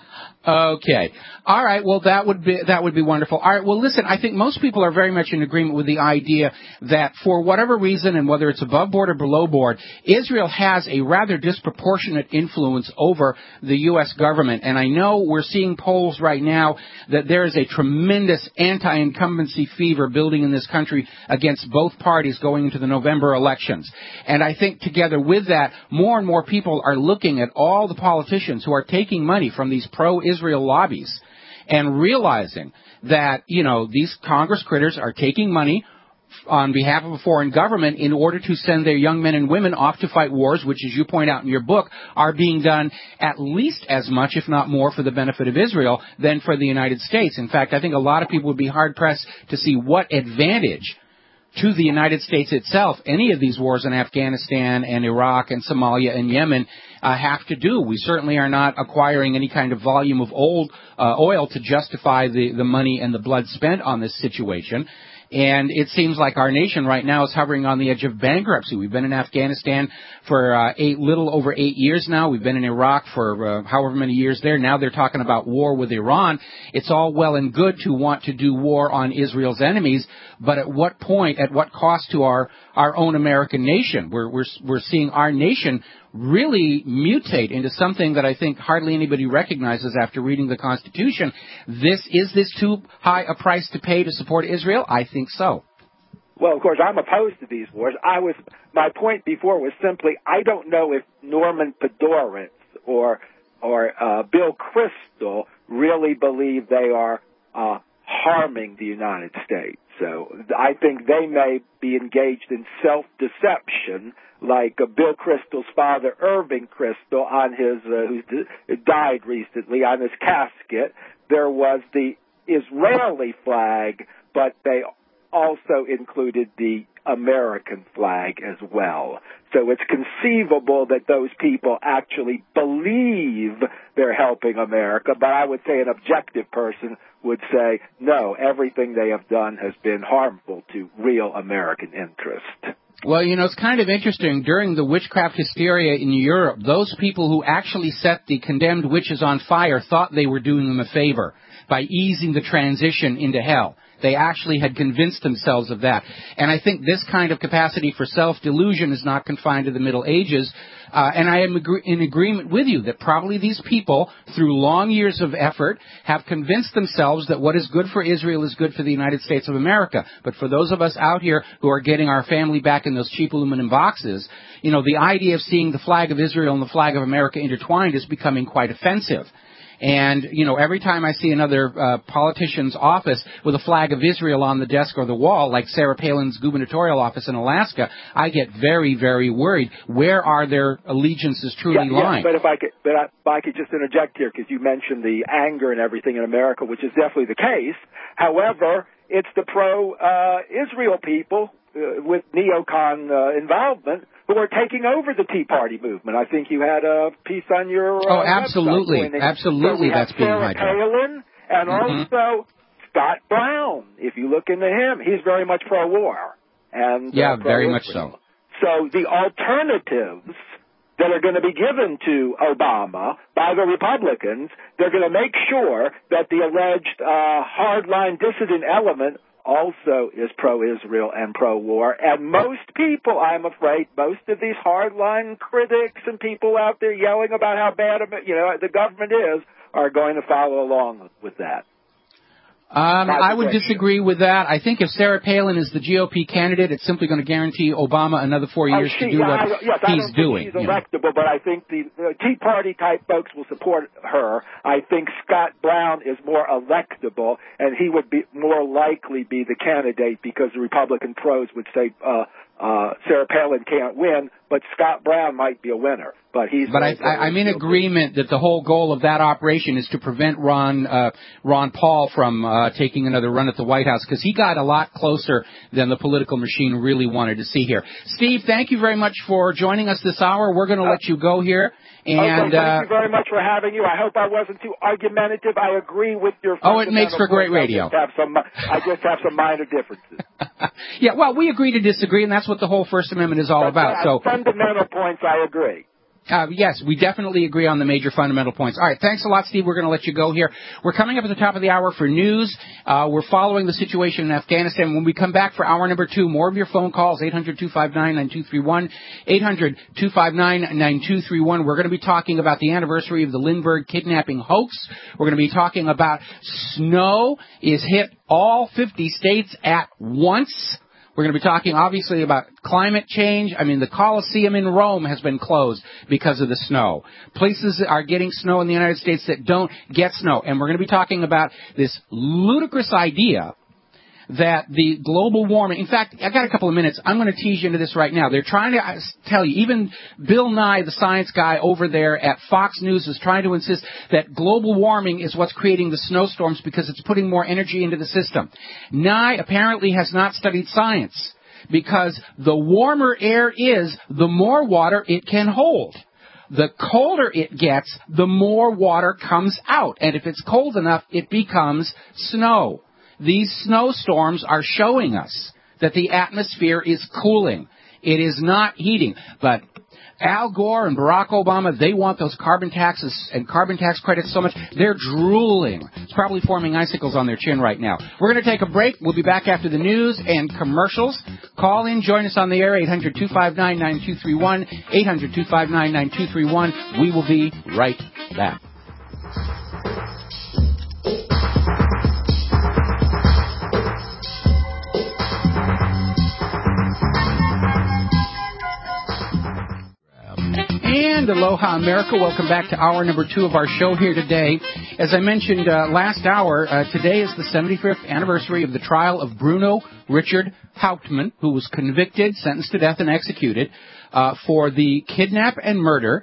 Okay. All right. Well, that would be that would be wonderful. All right. Well, listen, I think most people are very much in agreement with the idea that for whatever reason, and whether it's above board or below board, Israel has a rather disproportionate influence over the U S government. And I know we're seeing polls right now that there is a tremendous anti-incumbency fever building in this country against both parties going into the November elections. And I think together with that, more and more people are looking at all the politicians who are taking money from these pro-Israel Israel lobbies and realizing that, you know, these Congress critters are taking money on behalf of a foreign government in order to send their young men and women off to fight wars, which, as you point out in your book, are being done at least as much, if not more, for the benefit of Israel than for the United States. In fact, I think a lot of people would be hard-pressed to see what advantage to the United States itself any of these wars in Afghanistan and Iraq and Somalia and Yemen uh, have to do. We certainly are not acquiring any kind of volume of old uh, oil to justify the, the money and the blood spent on this situation. And it seems like our nation right now is hovering on the edge of bankruptcy. We've been in Afghanistan for uh, eight, little over eight years now. We've been in Iraq for uh, however many years there. Now they're talking about war with Iran. It's all well and good to want to do war on Israel's enemies, but at what point, at what cost to our, our own American nation? We're, we're, we're seeing our nation really mutate into something that I think hardly anybody recognizes after reading the Constitution. This is this too high a price to pay to support Israel? I think so. Well, of course, I'm opposed to these wars. I was my point before was simply I don't know if Norman Podhoretz or or uh, Bill Kristol really believe they are uh, harming the United States. So I think they may be engaged in self-deception, like uh, Bill Kristol's father, Irving Kristol, on his uh, who d- died recently, on his casket, there was the Israeli flag, but they also included the American flag as well. So it's conceivable that those people actually believe they're helping America, but I would say an objective person would say, no, everything they have done has been harmful to real American interest. Well, you know, it's kind of interesting. During the witchcraft hysteria in Europe, those people who actually set the condemned witches on fire thought they were doing them a favor by easing the transition into hell. They actually had convinced themselves of that. And I think this kind of capacity for self-delusion is not confined to the Middle Ages. Uh, and I am agree- in agreement with you that probably these people, through long years of effort, have convinced themselves that what is good for Israel is good for the United States of America. But for those of us out here who are getting our family back in those cheap aluminum boxes, you know, the idea of seeing the flag of Israel and the flag of America intertwined is becoming quite offensive. And, you know, every time I see another uh, politician's office with a flag of Israel on the desk or the wall, like Sarah Palin's gubernatorial office in Alaska, I get very, very worried. Where are their allegiances truly yeah, lying? Yeah, but if I could, but I, if I could just interject here, because you mentioned the anger and everything in America, which is definitely the case. However, it's the pro-Israel uh, people uh, with neocon uh, involvement who are taking over the Tea Party movement. I think you had a piece on your uh, oh, absolutely, website. absolutely, so that's being hijacked. Sarah Palin and mm-hmm. also Scott Brown. If you look into him, he's very much pro-war and yeah, uh, very much so. So the alternatives that are going to be given to Obama by the Republicans, they're going to make sure that the alleged uh, hardline dissident element also is pro-Israel and pro-war. And most people, I'm afraid, most of these hardline critics and people out there yelling about how bad, you know, the government is, are going to follow along with that. Um, I would disagree with that. I think if Sarah Palin is the G O P candidate, it's simply going to guarantee Obama another four years oh, she, to do what I, yes, he's I don't doing. Think she's electable, but I think the, the Tea Party type folks will support her. I think Scott Brown is more electable, and he would be more likely be the candidate because the Republican pros would say uh, uh, Sarah Palin can't win, but Scott Brown might be a winner. But he's. But I, I, I'm in agreement that the whole goal of that operation is to prevent Ron uh, Ron Paul from uh, taking another run at the White House, because he got a lot closer than the political machine really wanted to see here. Steve, thank you very much for joining us this hour. We're going to uh, let you go here. And okay, thank uh, you very much for having you. I hope I wasn't too argumentative. I agree with your. Oh, it makes for great radio. I just have some, I just have some minor differences. Yeah, well, we agree to disagree, and that's what the whole First Amendment is all That's about. right. So fundamental points, I agree. Uh, yes, we definitely agree on the major fundamental points. All right, thanks a lot, Steve. We're going to let you go here. We're coming up at the top of the hour for news. Uh, we're following the situation in Afghanistan. When we come back for hour number two, more of your phone calls, eight hundred two five nine nine two three one, eight hundred two five nine nine two three one. We're going to be talking about the anniversary of the Lindbergh kidnapping hoax. We're going to be talking about snow is hit all fifty states at once. We're going to be talking, obviously, about climate change. I mean, the Colosseum in Rome has been closed because of the snow. Places are getting snow in the United States that don't get snow. And we're going to be talking about this ludicrous idea that the global warming, in fact, I got a couple of minutes. I'm going to tease you into this right now. They're trying to tell you, even Bill Nye, the science guy over there at Fox News, is trying to insist that global warming is what's creating the snowstorms because it's putting more energy into the system. Nye apparently has not studied science because the warmer air is, the more water it can hold. The colder it gets, the more water comes out. And if it's cold enough, it becomes snow. These snowstorms are showing us that the atmosphere is cooling. It is not heating. But Al Gore and Barack Obama, they want those carbon taxes and carbon tax credits so much, they're drooling. It's probably forming icicles on their chin right now. We're going to take a break. We'll be back after the news and commercials. Call in, join us on the air, eight hundred two five nine nine two three one, eight hundred two five nine nine two three one. We will be right back. And aloha, America. Welcome back to hour number two of our show here today. As I mentioned uh, last hour, uh, today is the seventy-fifth anniversary of the trial of Bruno Richard Hauptmann, who was convicted, sentenced to death, and executed uh, for the kidnap and murder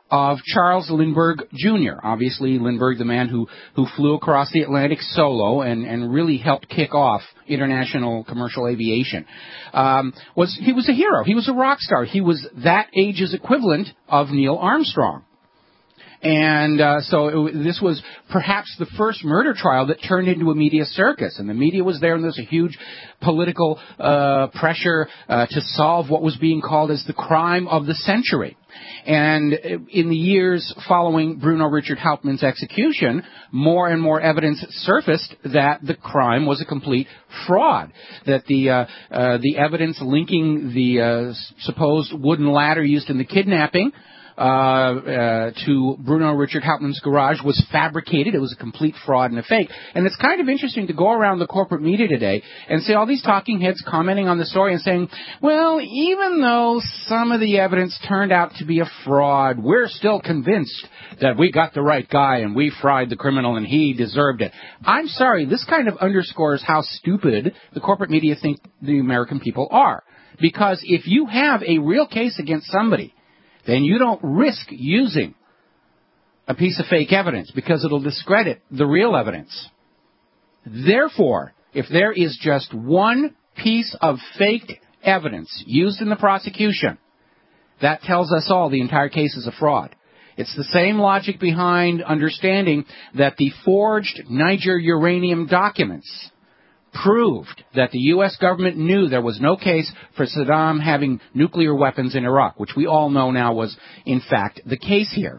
of Charles Lindbergh Junior Obviously, Lindbergh, the man who, who flew across the Atlantic solo and, and really helped kick off international commercial aviation. Um, was he was a hero. He was a rock star. He was that age's equivalent of Neil Armstrong. And uh, so it, this was perhaps the first murder trial that turned into a media circus. And the media was there, and there was a huge political uh, pressure uh, to solve what was being called as the crime of the century. And in the years following Bruno Richard Hauptmann's execution, more and more evidence surfaced that the crime was a complete fraud, that the uh, uh, the evidence linking the uh, supposed wooden ladder used in the kidnapping Uh, uh, to Bruno Richard Hauptmann's garage was fabricated. It was a complete fraud and a fake. And it's kind of interesting to go around the corporate media today and see all these talking heads commenting on the story and saying, well, even though some of the evidence turned out to be a fraud, we're still convinced that we got the right guy and we fried the criminal and he deserved it. I'm sorry, this kind of underscores how stupid the corporate media think the American people are. Because if you have a real case against somebody, then you don't risk using a piece of fake evidence because it'll discredit the real evidence. Therefore, if there is just one piece of faked evidence used in the prosecution, that tells us all the entire case is a fraud. It's the same logic behind understanding that the forged Niger uranium documents proved that the U S government knew there was no case for Saddam having nuclear weapons in Iraq, which we all know now was, in fact, the case here.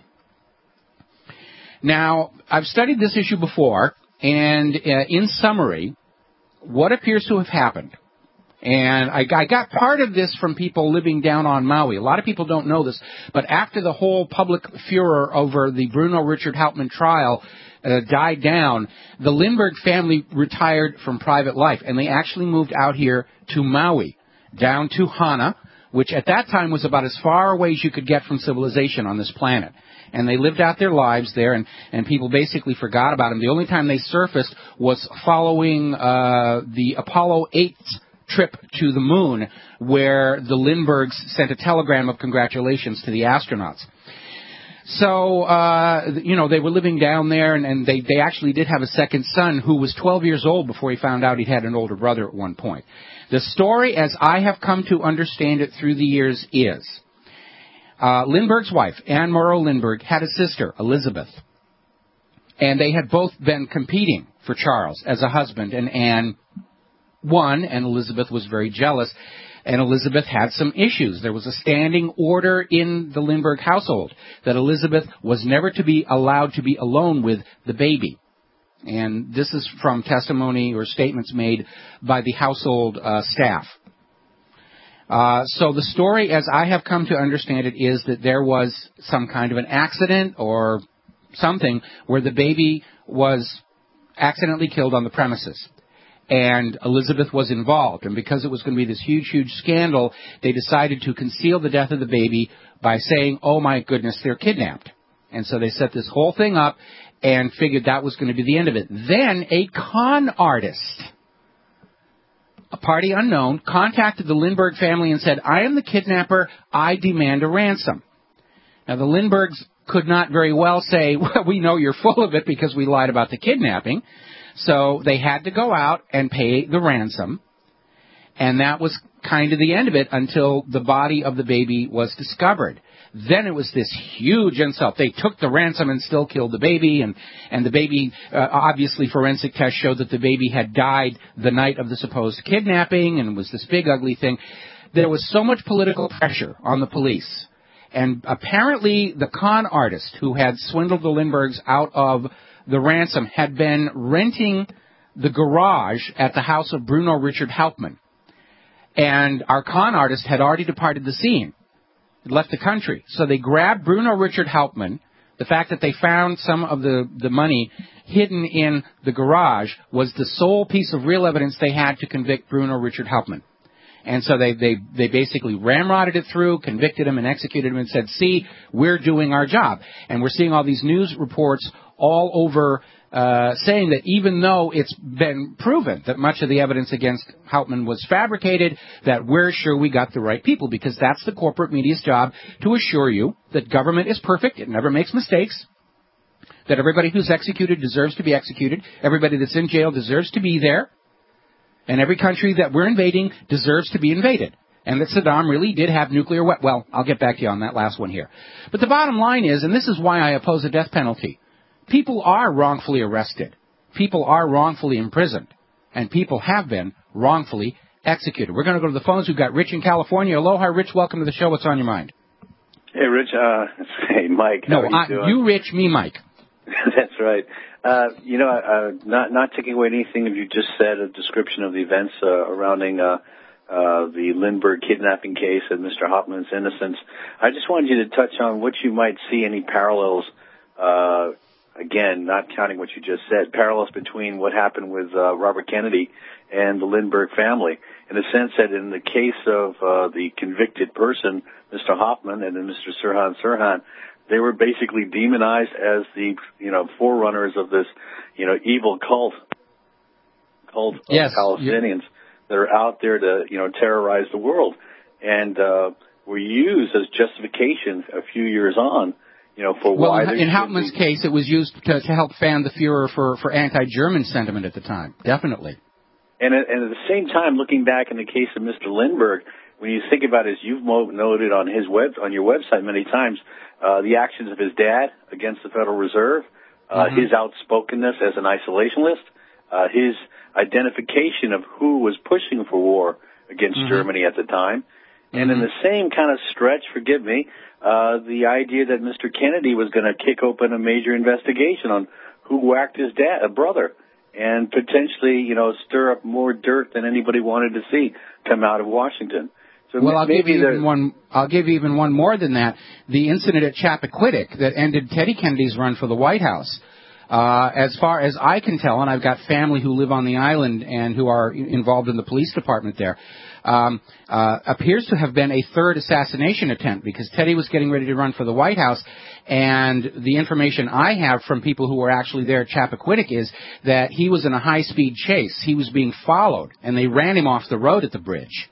Now, I've studied this issue before, and uh, in summary, what appears to have happened, and I, I got part of this from people living down on Maui. A lot of people don't know this, but after the whole public furor over the Bruno Richard Hauptmann trial Uh, died down, the Lindbergh family retired from private life, and they actually moved out here to Maui, down to Hana, which at that time was about as far away as you could get from civilization on this planet. And they lived out their lives there, and, and people basically forgot about them. The only time they surfaced was following uh, the Apollo eight trip to the moon, where the Lindberghs sent a telegram of congratulations to the astronauts. So, uh, you know, they were living down there, and, and they, they actually did have a second son who was twelve years old before he found out he'd had an older brother at one point. The story, as I have come to understand it through the years, is uh, Lindbergh's wife, Anne Morrow Lindbergh, had a sister, Elizabeth, and they had both been competing for Charles as a husband, and Anne won, and Elizabeth was very jealous. And Elizabeth had some issues. There was a standing order in the Lindbergh household that Elizabeth was never to be allowed to be alone with the baby. And this is from testimony or statements made by the household uh, staff. Uh, so the story, as I have come to understand it, is that there was some kind of an accident or something where the baby was accidentally killed on the premises. And Elizabeth was involved. And because it was going to be this huge, huge scandal, they decided to conceal the death of the baby by saying, oh, my goodness, they're kidnapped. And so they set this whole thing up and figured that was going to be the end of it. Then a con artist, a party unknown, contacted the Lindbergh family and said, I am the kidnapper. I demand a ransom. Now, the Lindberghs could not very well say, well, we know you're full of it because we lied about the kidnapping. So they had to go out and pay the ransom, and that was kind of the end of it until the body of the baby was discovered. Then it was this huge insult. They took the ransom and still killed the baby, and, and the baby, uh, obviously forensic tests showed that the baby had died the night of the supposed kidnapping, and it was this big ugly thing. There was so much political pressure on the police. And apparently the con artist who had swindled the Lindberghs out of the ransom had been renting the garage at the house of Bruno Richard Hauptmann. And our con artist had already departed the scene, had left the country. So they grabbed Bruno Richard Hauptmann. The fact that they found some of the, the money hidden in the garage was the sole piece of real evidence they had to convict Bruno Richard Hauptmann. And so they, they, they basically ramrodded it through, convicted him and executed him and said, see, we're doing our job. And we're seeing all these news reports all over uh, saying that even though it's been proven that much of the evidence against Hauptmann was fabricated, that we're sure we got the right people, because that's the corporate media's job, to assure you that government is perfect, it never makes mistakes, that everybody who's executed deserves to be executed, everybody that's in jail deserves to be there, and every country that we're invading deserves to be invaded. And that Saddam really did have nuclear weapons. Well, I'll get back to you on that last one here. But the bottom line is, and this is why I oppose the death penalty, people are wrongfully arrested. People are wrongfully imprisoned. And people have been wrongfully executed. We're going to go to the phones. We've got Rich in California. Aloha, Rich. Welcome to the show. What's on your mind? Hey, Rich. Uh, hey, Mike. No, how are you, I, doing? you Rich, me, Mike. That's right. Uh, you know, uh, not not taking away anything that you just said, a description of the events uh, surrounding uh, uh, the Lindbergh kidnapping case and Mister Hauptmann's innocence. I just wanted you to touch on what you might see, any parallels, uh, again, not counting what you just said, parallels between what happened with uh, Robert Kennedy and the Lindbergh family, in the sense that in the case of uh, the convicted person, Mister Hauptmann, and then Mister Sirhan Sirhan, they were basically demonized as the, you know, forerunners of this, you know, evil cult, cult yes, of Palestinians that are out there to, you know, terrorize the world, and uh, were used as justification a few years on, you know, for well, why. Well, in Hauptmann's be... case, it was used to, to help fan the Fuhrer for, for anti-German sentiment at the time, definitely. And at, and at the same time, looking back in the case of Mister Lindbergh, when you think about it, as you've noted on his web on your website many times, uh, the actions of his dad against the Federal Reserve, uh, mm-hmm. his outspokenness as an isolationist, uh, his identification of who was pushing for war against mm-hmm. Germany at the time, mm-hmm. and in the same kind of stretch, forgive me, uh, the idea that Mister Kennedy was going to kick open a major investigation on who whacked his dad, a brother, and potentially, you know, stir up more dirt than anybody wanted to see come out of Washington. So well, I'll give you the, even one. I'll give you even one more than that. The incident at Chappaquiddick that ended Teddy Kennedy's run for the White House. Uh, as far as I can tell, and I've got family who live on the island and who are involved in the police department there, um, uh, appears to have been a third assassination attempt, because Teddy was getting ready to run for the White House, and the information I have from people who were actually there at Chappaquiddick is that he was in a high-speed chase. He was being followed, and they ran him off the road at the bridge.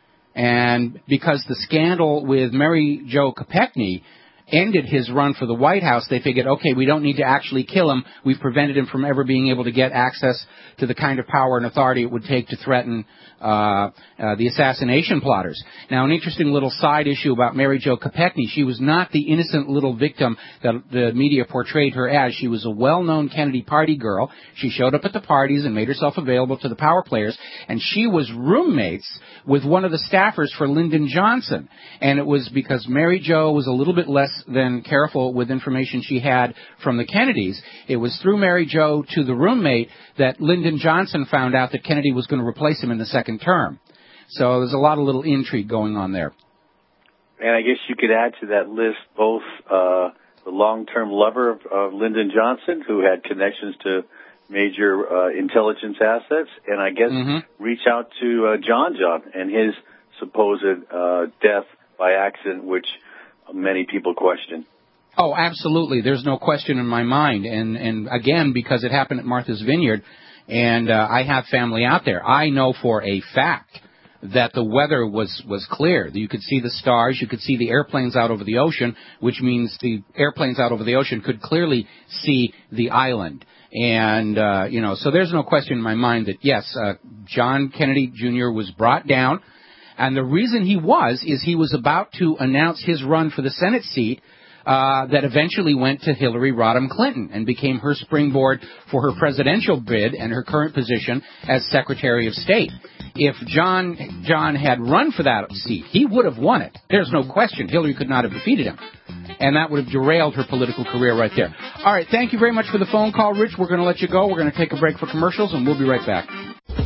And because the scandal with Mary Jo Kopechne ended his run for the White House, they figured, okay, we don't need to actually kill him. We've prevented him from ever being able to get access to the kind of power and authority it would take to threaten uh, uh, the assassination plotters. Now, an interesting little side issue about Mary Jo Kopechne, she was not the innocent little victim that the media portrayed her as. She was a well-known Kennedy party girl. She showed up at the parties and made herself available to the power players, and she was roommates with one of the staffers for Lyndon Johnson. And it was because Mary Jo was a little bit less than careful with information she had from the Kennedys. It was through Mary Jo to the roommate that Lyndon Johnson found out that Kennedy was going to replace him in the second term. So there's a lot of little intrigue going on there. And I guess you could add to that list both uh, the long-term lover of, of Lyndon Johnson, who had connections to major uh, intelligence assets, and I guess mm-hmm. reach out to uh, John John and his supposed uh, death by accident, which many people question. Oh, absolutely. There's no question in my mind. And, and again, because it happened at Martha's Vineyard, and uh, I have family out there, I know for a fact that the weather was, was clear. You could see the stars. You could see the airplanes out over the ocean, which means the airplanes out over the ocean could clearly see the island. And, uh, you know, so there's no question in my mind that, yes, uh, John Kennedy Junior was brought down. And the reason he was is he was about to announce his run for the Senate seat uh, that eventually went to Hillary Rodham Clinton and became her springboard for her presidential bid and her current position as Secretary of State. If John John had run for that seat, he would have won it. There's no question. Hillary could not have defeated him. And that would have derailed her political career right there. All right, thank you very much for the phone call, Rich. We're going to let you go. We're going to take a break for commercials, and we'll be right back.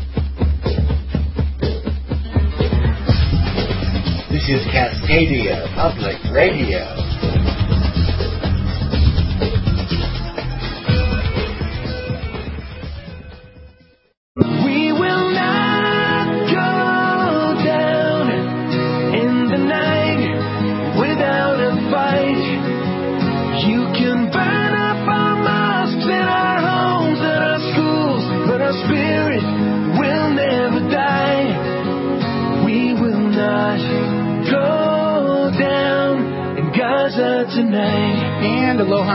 This is Cascadia Public Radio. We will not go down in the night without a fight. You can burn up our mosques in our homes.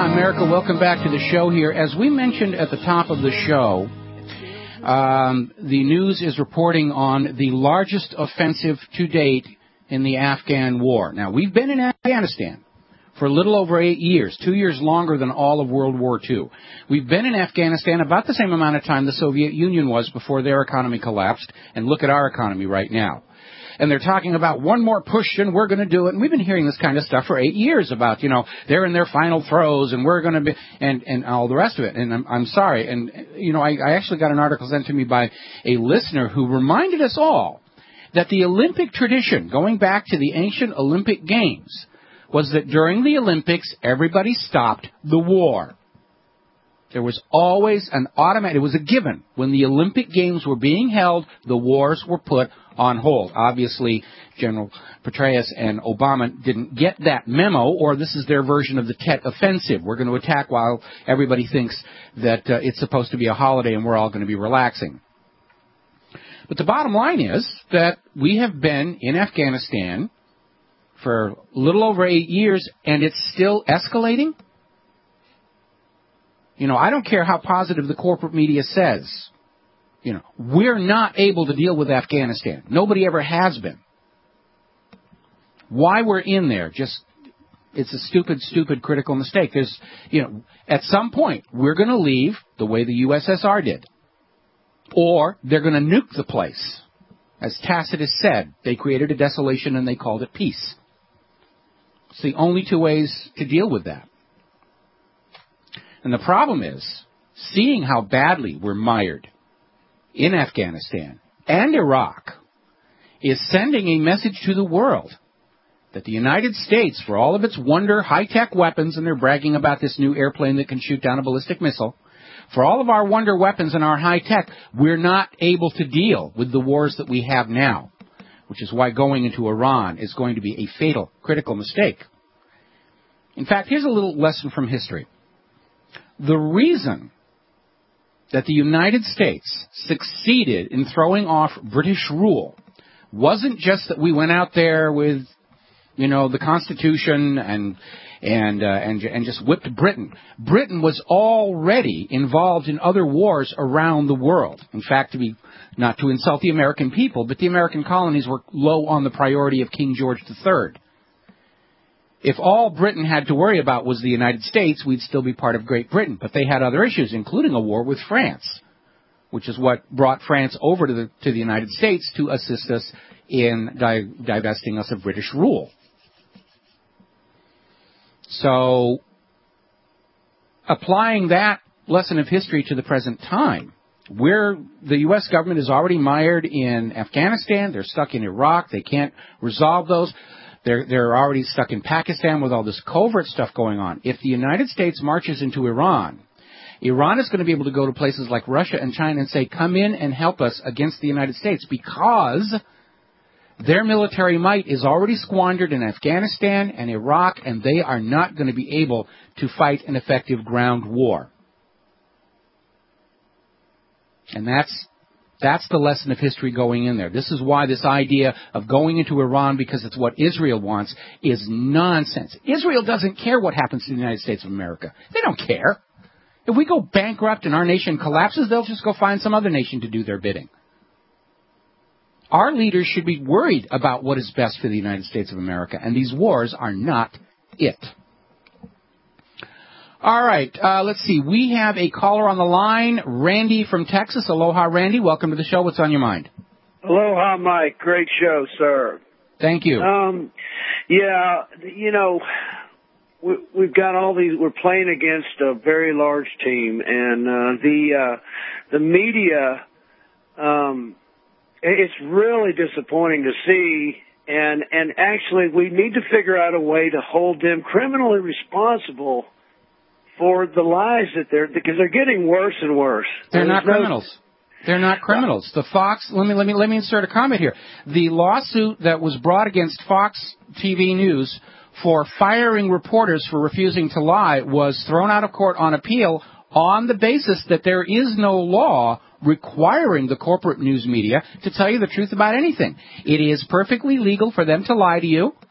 Aloha, America. Welcome back to the show here. As we mentioned at the top of the show, um, the news is reporting on the largest offensive to date in the Afghan war. Now, we've been in Afghanistan for a little over eight years, two years longer than all of World War Two. We've been in Afghanistan about the same amount of time the Soviet Union was before their economy collapsed, and look at our economy right now. And they're talking about one more push and we're going to do it. And we've been hearing this kind of stuff for eight years about, you know, they're in their final throes and we're going to be, and, and all the rest of it. And I'm, I'm sorry. And, you know, I, I actually got an article sent to me by a listener who reminded us all that the Olympic tradition, going back to the ancient Olympic Games, was that during the Olympics, everybody stopped the war. There was always an automatic, it was a given. When the Olympic Games were being held, the wars were put on hold. Obviously, General Petraeus and Obama didn't get that memo, or this is their version of the Tet Offensive. We're going to attack while everybody thinks that uh, it's supposed to be a holiday and we're all going to be relaxing. But the bottom line is that we have been in Afghanistan for a little over eight years, and it's still escalating. You know, I don't care how positive the corporate media says. You know, we're not able to deal with Afghanistan. Nobody ever has been. Why we're in there, just, it's a stupid, stupid critical mistake. There's, you know, at some point, we're going to leave the way the U S S R did. Or they're going to nuke the place. As Tacitus said, they created a desolation and they called it peace. It's the only two ways to deal with that. And the problem is, seeing how badly we're mired in Afghanistan and Iraq is sending a message to the world that the United States, for all of its wonder high-tech weapons, and they're bragging about this new airplane that can shoot down a ballistic missile, for all of our wonder weapons and our high-tech, we're not able to deal with the wars that we have now, which is why going into Iran is going to be a fatal, critical mistake. In fact, here's a little lesson from history. The reason that the United States succeeded in throwing off British rule wasn't just that we went out there with, you know, the Constitution and and uh, and and just whipped Britain. Britain was already involved in other wars around the world. In fact, to be not to insult the American people, but the American colonies were low on the priority of King George the Third. If all Britain had to worry about was the United States, we'd still be part of Great Britain. But they had other issues, including a war with France, which is what brought France over to the to the United States to assist us in di- divesting us of British rule. So, applying that lesson of history to the present time, where the U S government is already mired in Afghanistan, they're stuck in Iraq, they can't resolve those. They're, they're already stuck in Pakistan with all this covert stuff going on. If the United States marches into Iran, Iran is going to be able to go to places like Russia and China and say, come in and help us against the United States, because their military might is already squandered in Afghanistan and Iraq, and they are not going to be able to fight an effective ground war. And that's That's the lesson of history going in there. This is why this idea of going into Iran because it's what Israel wants is nonsense. Israel doesn't care what happens to the United States of America. They don't care. If we go bankrupt and our nation collapses, they'll just go find some other nation to do their bidding. Our leaders should be worried about what is best for the United States of America, and these wars are not it. All right, uh, let's see. We have a caller on the line, Randy from Texas. Aloha, Randy. Welcome to the show. What's on your mind? Aloha, Mike. Great show, sir. Thank you. Um, yeah, you know, we, we've got all these. We're playing against a very large team, and uh, the uh, the media. Um, it's really disappointing to see. And and actually, we need to figure out a way to hold them criminally responsible for the lies that they're, because they're getting worse and worse. They're not no, criminals. They're not criminals. The Fox, let me let me let me insert a comment here. The lawsuit that was brought against Fox T V News for firing reporters for refusing to lie was thrown out of court on appeal on the basis that there is no law requiring the corporate news media to tell you the truth about anything. It is perfectly legal for them to lie to you.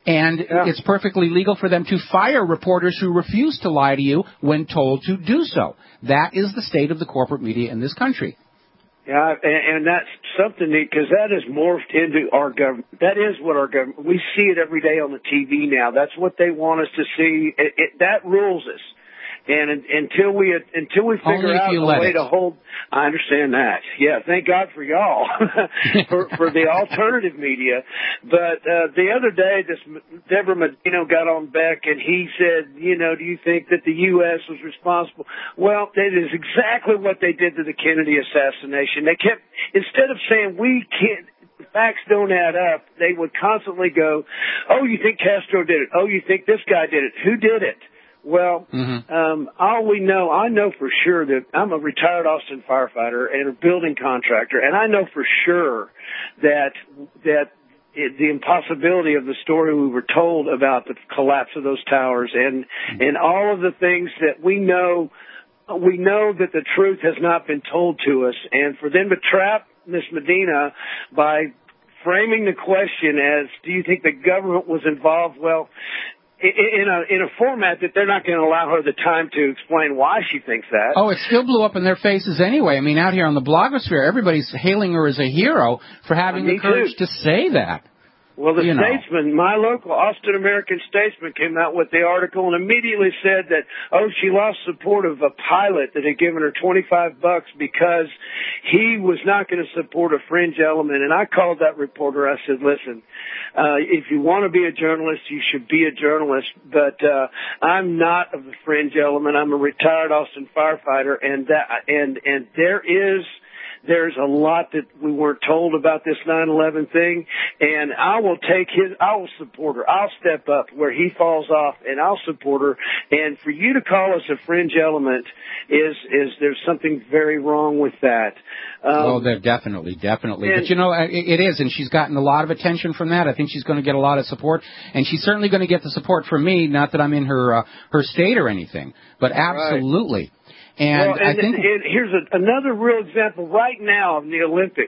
And Yeah. it's perfectly legal for them to fire reporters who refuse to lie to you when told to do so. That is the state of the corporate media in this country. Yeah, and, and that's something neat because that has morphed into our government. That is what our government. We see it every day on the T V now. That's what they want us to see. It, it, that rules us. And until we until we figure out a way to hold, I understand that. Yeah, thank God for y'all for for the alternative media. But uh, the other day, this Deborah Medina got on Beck, and he said, you know, do you think that the U S was responsible? Well, that is exactly what they did to the Kennedy assassination. They kept instead of saying we can't. The facts don't add up, they would constantly go, oh, you think Castro did it? Oh, you think this guy did it? Who did it? Well, mm-hmm. um, all we know, I know for sure that I'm a retired Austin firefighter and a building contractor, and I know for sure that that it, the impossibility of the story we were told about the collapse of those towers and mm-hmm. and all of the things that we know, we know that the truth has not been told to us, and for them to trap Miss Medina by framing the question as, do you think the government was involved? Well, in a in a format that they're not going to allow her the time to explain why she thinks that. Oh, it still blew up in their faces anyway. I mean, out here on the blogosphere, everybody's hailing her as a hero for having uh, the courage too. to say that. Well, the you Statesman, know. my local Austin American Statesman came out with the article and immediately said that, oh, she lost support of a pilot that had given her twenty-five bucks because he was not going to support a fringe element. And I called that reporter. I said, listen, uh, if you want to be a journalist, you should be a journalist. But, uh, I'm not of the fringe element. I'm a retired Austin firefighter. And that, and, and there is, There's a lot that we weren't told about this nine eleven thing, and I will take his, I will support her. I'll step up where he falls off, and I'll support her. And for you to call us a fringe element is, is there's something very wrong with that. Um, oh, there definitely, definitely. But, you know, it, it is, and she's gotten a lot of attention from that. I think she's going to get a lot of support, and she's certainly going to get the support from me, not that I'm in her, uh, her state or anything, but absolutely. Right. And, well, and, I think and here's a, another real example right now in the Olympics.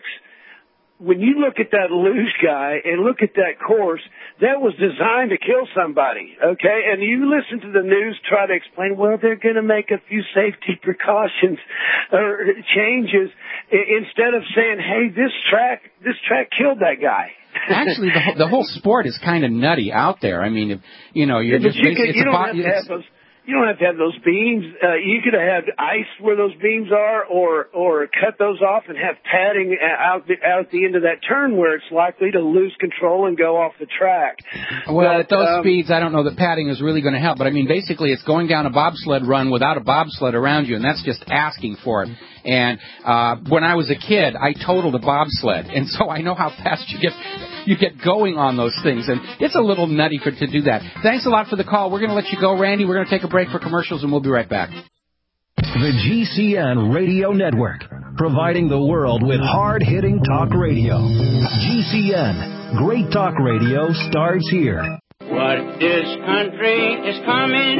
When you look at that luge guy and look at that course, that was designed to kill somebody, okay? And you listen to the news try to explain, well, they're going to make a few safety precautions or changes instead of saying, hey, this track, this track killed that guy. Actually, the, the whole sport is kind of nutty out there. I mean, if, you know, you're yeah, just you, can, it's you don't a, have to have those. You don't have to have those beams. Uh, you could have ice where those beams are, or or cut those off and have padding out the, out at the end of that turn where it's likely to lose control and go off the track. Well, but, at those um, speeds, I don't know that padding is really going to help. But I mean, basically, it's going down a bobsled run without a bobsled around you, and that's just asking for it. And uh, when I was a kid, I totaled a bobsled, and so I know how fast you get. You get going on those things, and it's a little nutty for to do that. Thanks a lot for the call. We're going to let you go, Randy. We're going to take a break for commercials, and we'll be right back. The G C N Radio Network, providing the world with hard-hitting talk radio. G C N, great talk radio starts here. What this country is coming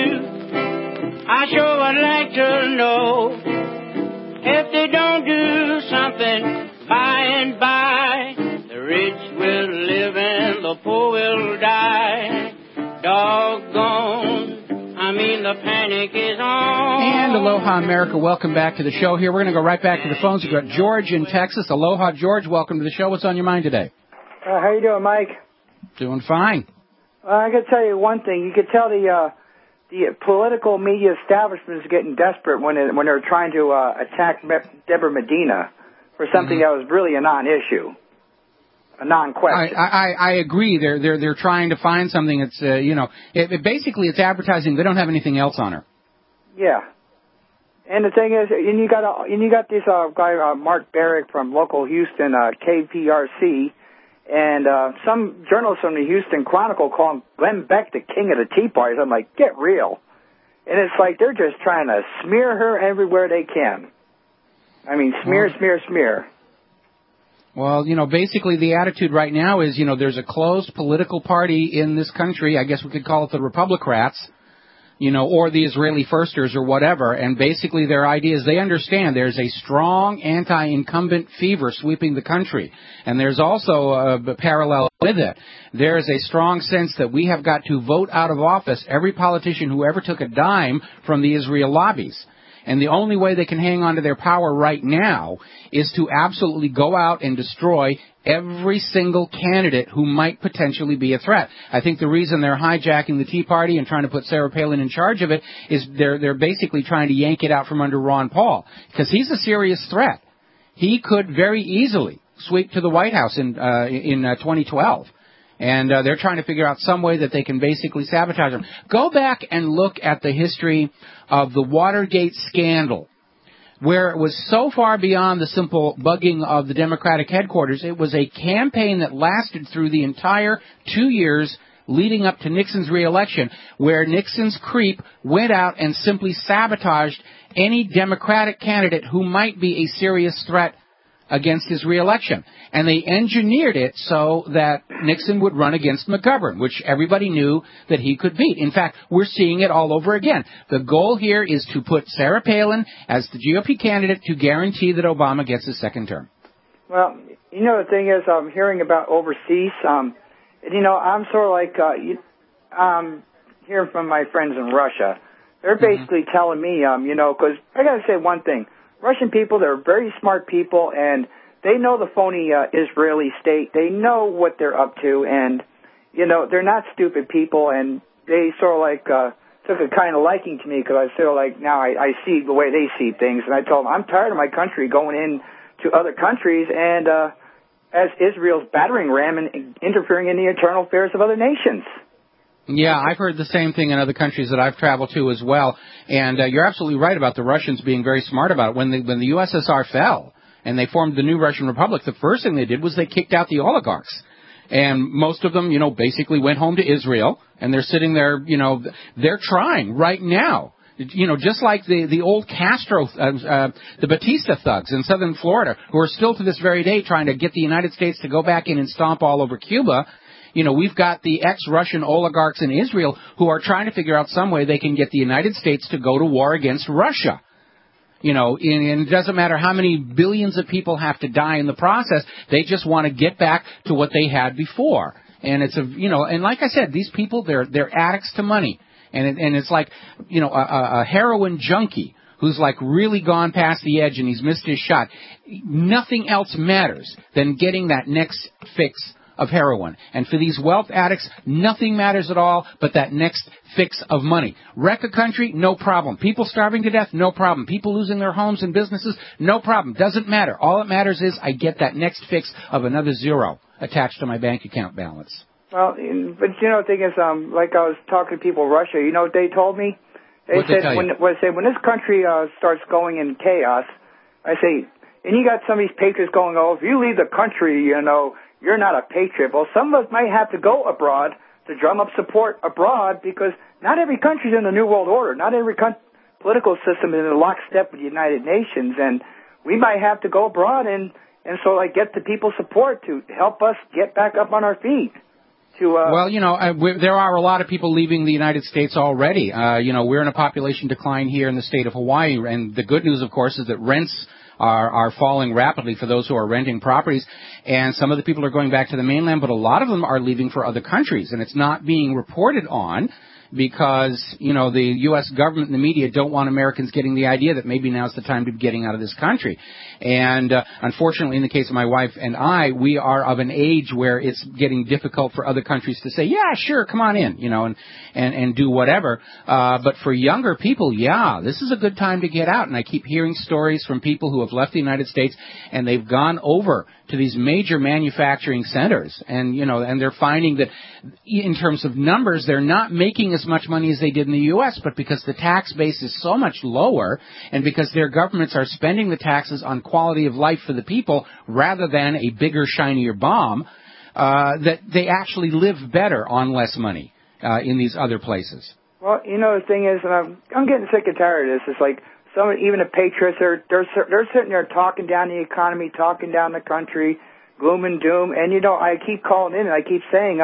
to, I sure would like to know. If they don't do something by and by, the rich will live and the poor will die. Doggone, I mean the panic is on. And Aloha America, welcome back to the show here. We're going to go right back to the phones. We've got George in Texas. Aloha, George, welcome to the show. What's on your mind today? Uh, how you doing, Mike? Doing fine. Uh, I got to tell you one thing. You could tell the uh, the political media establishment is getting desperate when it, when they're trying to uh, attack Deborah Medina for something mm-hmm. that was really a non-issue. A non-question. I, I, I agree. They're they're they're trying to find something that's uh, you know it, it basically it's advertising. They don't have anything else on her. Yeah, and the thing is, and you got a, and you got this uh, guy uh, Mark Barrick from local Houston uh, K P R C, and uh, some journalists from the Houston Chronicle call him Glenn Beck the king of the Tea Parties. I'm like, get real, and it's like they're just trying to smear her everywhere they can. I mean, smear, well, smear, smear. Well, you know, basically the attitude right now is, you know, there's a closed political party in this country. I guess we could call it the Republicrats. you know, or the Israeli firsters or whatever. And basically their idea is they understand there's a strong anti-incumbent fever sweeping the country. And there's also a parallel with it. There is a strong sense that we have got to vote out of office every politician who ever took a dime from the Israel lobbies. And the only way they can hang on to their power right now is to absolutely go out and destroy every single candidate who might potentially be a threat. I think the reason they're hijacking the Tea Party and trying to put Sarah Palin in charge of it is they're they're basically trying to yank it out from under Ron Paul, because he's a serious threat. He could very easily sweep to the White House in uh, in uh, twenty twelve. And uh, they're trying to figure out some way that they can basically sabotage him. Go back and look at the history of the Watergate scandal, where it was so far beyond the simple bugging of the Democratic headquarters. It was a campaign that lasted through the entire two years leading up to Nixon's reelection, where Nixon's creep went out and simply sabotaged any Democratic candidate who might be a serious threat against his reelection. And they engineered it so that Nixon would run against McGovern, which everybody knew that he could beat. In fact, we're seeing it all over again. The goal here is to put Sarah Palin as the G O P candidate to guarantee that Obama gets his second term. Well, you know, the thing is, I'm hearing about overseas. Um, you know, I'm sort of like, uh, you, um, hearing from my friends in Russia. They're basically mm-hmm. telling me, um, you know, because I got to say one thing. Russian people, they're very smart people, and they know the phony uh, Israeli state. They know what they're up to, and, you know, they're not stupid people, and they sort of like uh, took a kind of liking to me because I feel like now I, I see the way they see things, and I told them I'm tired of my country going in to other countries and uh, as Israel's battering ram and interfering in the internal affairs of other nations. Yeah, I've heard the same thing in other countries that I've traveled to as well. And uh, you're absolutely right about the Russians being very smart about it. When the, when the U S S R fell and they formed the new Russian Republic, the first thing they did was they kicked out the oligarchs. And most of them, you know, basically went home to Israel, and they're sitting there, you know, they're trying right now. You know, just like the, the old Castro, uh, uh, the Batista thugs in southern Florida, who are still to this very day trying to get the United States to go back in and stomp all over Cuba. You know, we've got the ex-Russian oligarchs in Israel who are trying to figure out some way they can get the United States to go to war against Russia. You know, and it doesn't matter how many billions of people have to die in the process. They just want to get back to what they had before. And it's a, you know, and like I said, these people, they're, they're addicts to money. And it, and it's like, you know, a, a heroin junkie who's like really gone past the edge and he's missed his shot. Nothing else matters than getting that next fix of heroin. And for these wealth addicts, nothing matters at all but that next fix of money. Wreck a country, no problem. People starving to death, no problem. People losing their homes and businesses, no problem. Doesn't matter. All that matters is I get that next fix of another zero attached to my bank account balance. Well, but you know, the thing is, um, like I was talking to people in Russia, you know what they told me? They What'd said they when, when, they say, when this country uh, starts going in chaos, I say, and you got some of these patriots going, oh, if you leave the country, you know, you're not a patriot. Well, some of us might have to go abroad to drum up support abroad because not every country's in the New World Order. Not every con- political system is in lockstep with the United Nations. And we might have to go abroad and, and so like get the people's support to help us get back up on our feet. To, uh, well, you know, uh, there are a lot of people leaving the United States already. Uh, you know, we're in a population decline here in the state of Hawaii. And the good news, of course, is that rents are, are falling rapidly for those who are renting properties. And some of the people are going back to the mainland, but a lot of them are leaving for other countries. And it's not being reported on because, you know, the U S government and the media don't want Americans getting the idea that maybe now's the time to be getting out of this country. And uh, unfortunately, in the case of my wife and I, we are of an age where it's getting difficult for other countries to say, yeah, sure, come on in, you know, and, and, and do whatever. Uh, but for younger people, yeah, this is a good time to get out. And I keep hearing stories from people who have left the United States and they've gone over to these major manufacturing centers. And, you know, and they're finding that in terms of numbers, they're not making as much money as they did in the U S, but because the tax base is so much lower and because their governments are spending the taxes on quality of life for the people rather than a bigger, shinier bomb, uh, that they actually live better on less money uh, in these other places. Well, you know, the thing is, and I'm, I'm getting sick and tired of this. It's like some, even the patriots, they're, they're, they're sitting there talking down the economy, talking down the country, gloom and doom. And, you know, I keep calling in and I keep saying, um,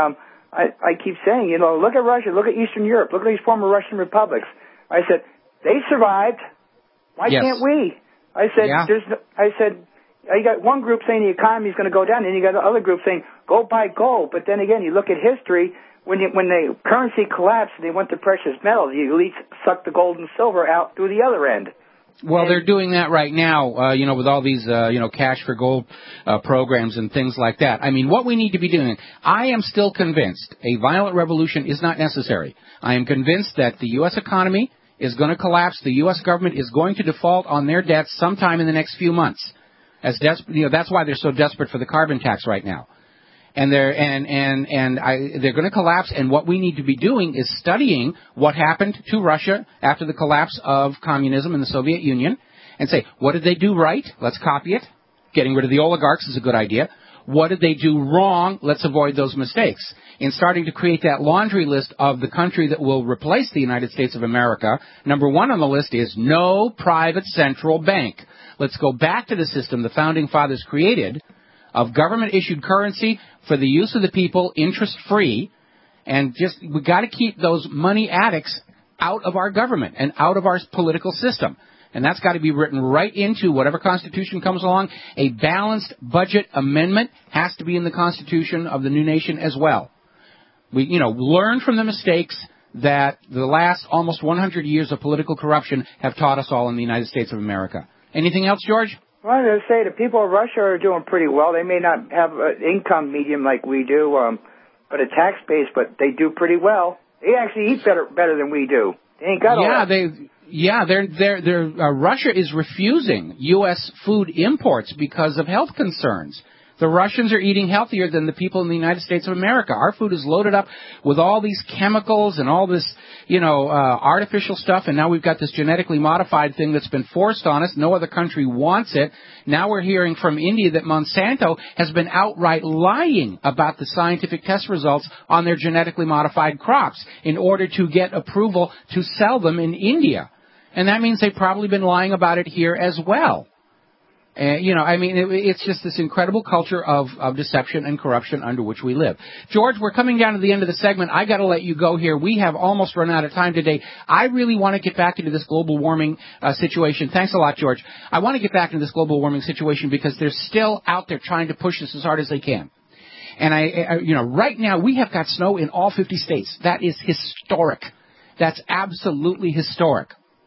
I, I keep saying, you know, look at Russia, look at Eastern Europe, look at these former Russian republics. I said, they survived. Why yes. can't we? I said, yeah. there's. No, I said, you got one group saying the economy is going to go down, and you got the other group saying go buy gold. But then again, you look at history. When you, when the currency collapsed and they went to precious metals, you at least sucked the gold and silver out through the other end. Well, and, they're doing that right now, uh, you know, with all these, uh, you know, cash for gold uh, programs and things like that. I mean, what we need to be doing, I am still convinced a violent revolution is not necessary. I am convinced that the U S economy is going to collapse. The U S government is going to default on their debts sometime in the next few months. As des- you know, that's why they're so desperate for the carbon tax right now. And they're and and and I, they're going to collapse. And what we need to be doing is studying what happened to Russia after the collapse of communism in the Soviet Union, and say, what did they do right? Let's copy it. Getting rid of the oligarchs is a good idea. What did they do wrong? Let's avoid those mistakes. In starting to create that laundry list of the country that will replace the United States of America, number one on the list is no private central bank. Let's go back to the system the Founding Fathers created of government-issued currency for the use of the people, interest-free, and just we got to keep those money addicts out of our government and out of our political system. And that's got to be written right into whatever Constitution comes along. A balanced budget amendment has to be in the Constitution of the new nation as well. We, you know, learn from the mistakes that the last almost one hundred years of political corruption have taught us all in the United States of America. Anything else, George? Well, I was going to say, the people of Russia are doing pretty well. They may not have an income medium like we do, um, but a tax base, but they do pretty well. They actually eat better better than we do. They ain't got all yeah, that. they, yeah, they're, they're, they're, uh, Russia is refusing U S food imports because of health concerns. The Russians are eating healthier than the people in the United States of America. Our food is loaded up with all these chemicals and all this, you know, uh, artificial stuff, and now we've got this genetically modified thing that's been forced on us. No other country wants it. Now we're hearing from India that Monsanto has been outright lying about the scientific test results on their genetically modified crops in order to get approval to sell them in India. And that means they've probably been lying about it here as well. Uh, you know, I mean, it, it's just this incredible culture of, of deception and corruption under which we live. George, we're coming down to the end of the segment. I got to let you go here. We have almost run out of time today. I really want to get back into this global warming uh, situation. Thanks a lot, George. I want to get back into this global warming situation because they're still out there trying to push us as hard as they can. And I, I you know, right now we have got snow in all fifty states. That is historic. That's absolutely historic.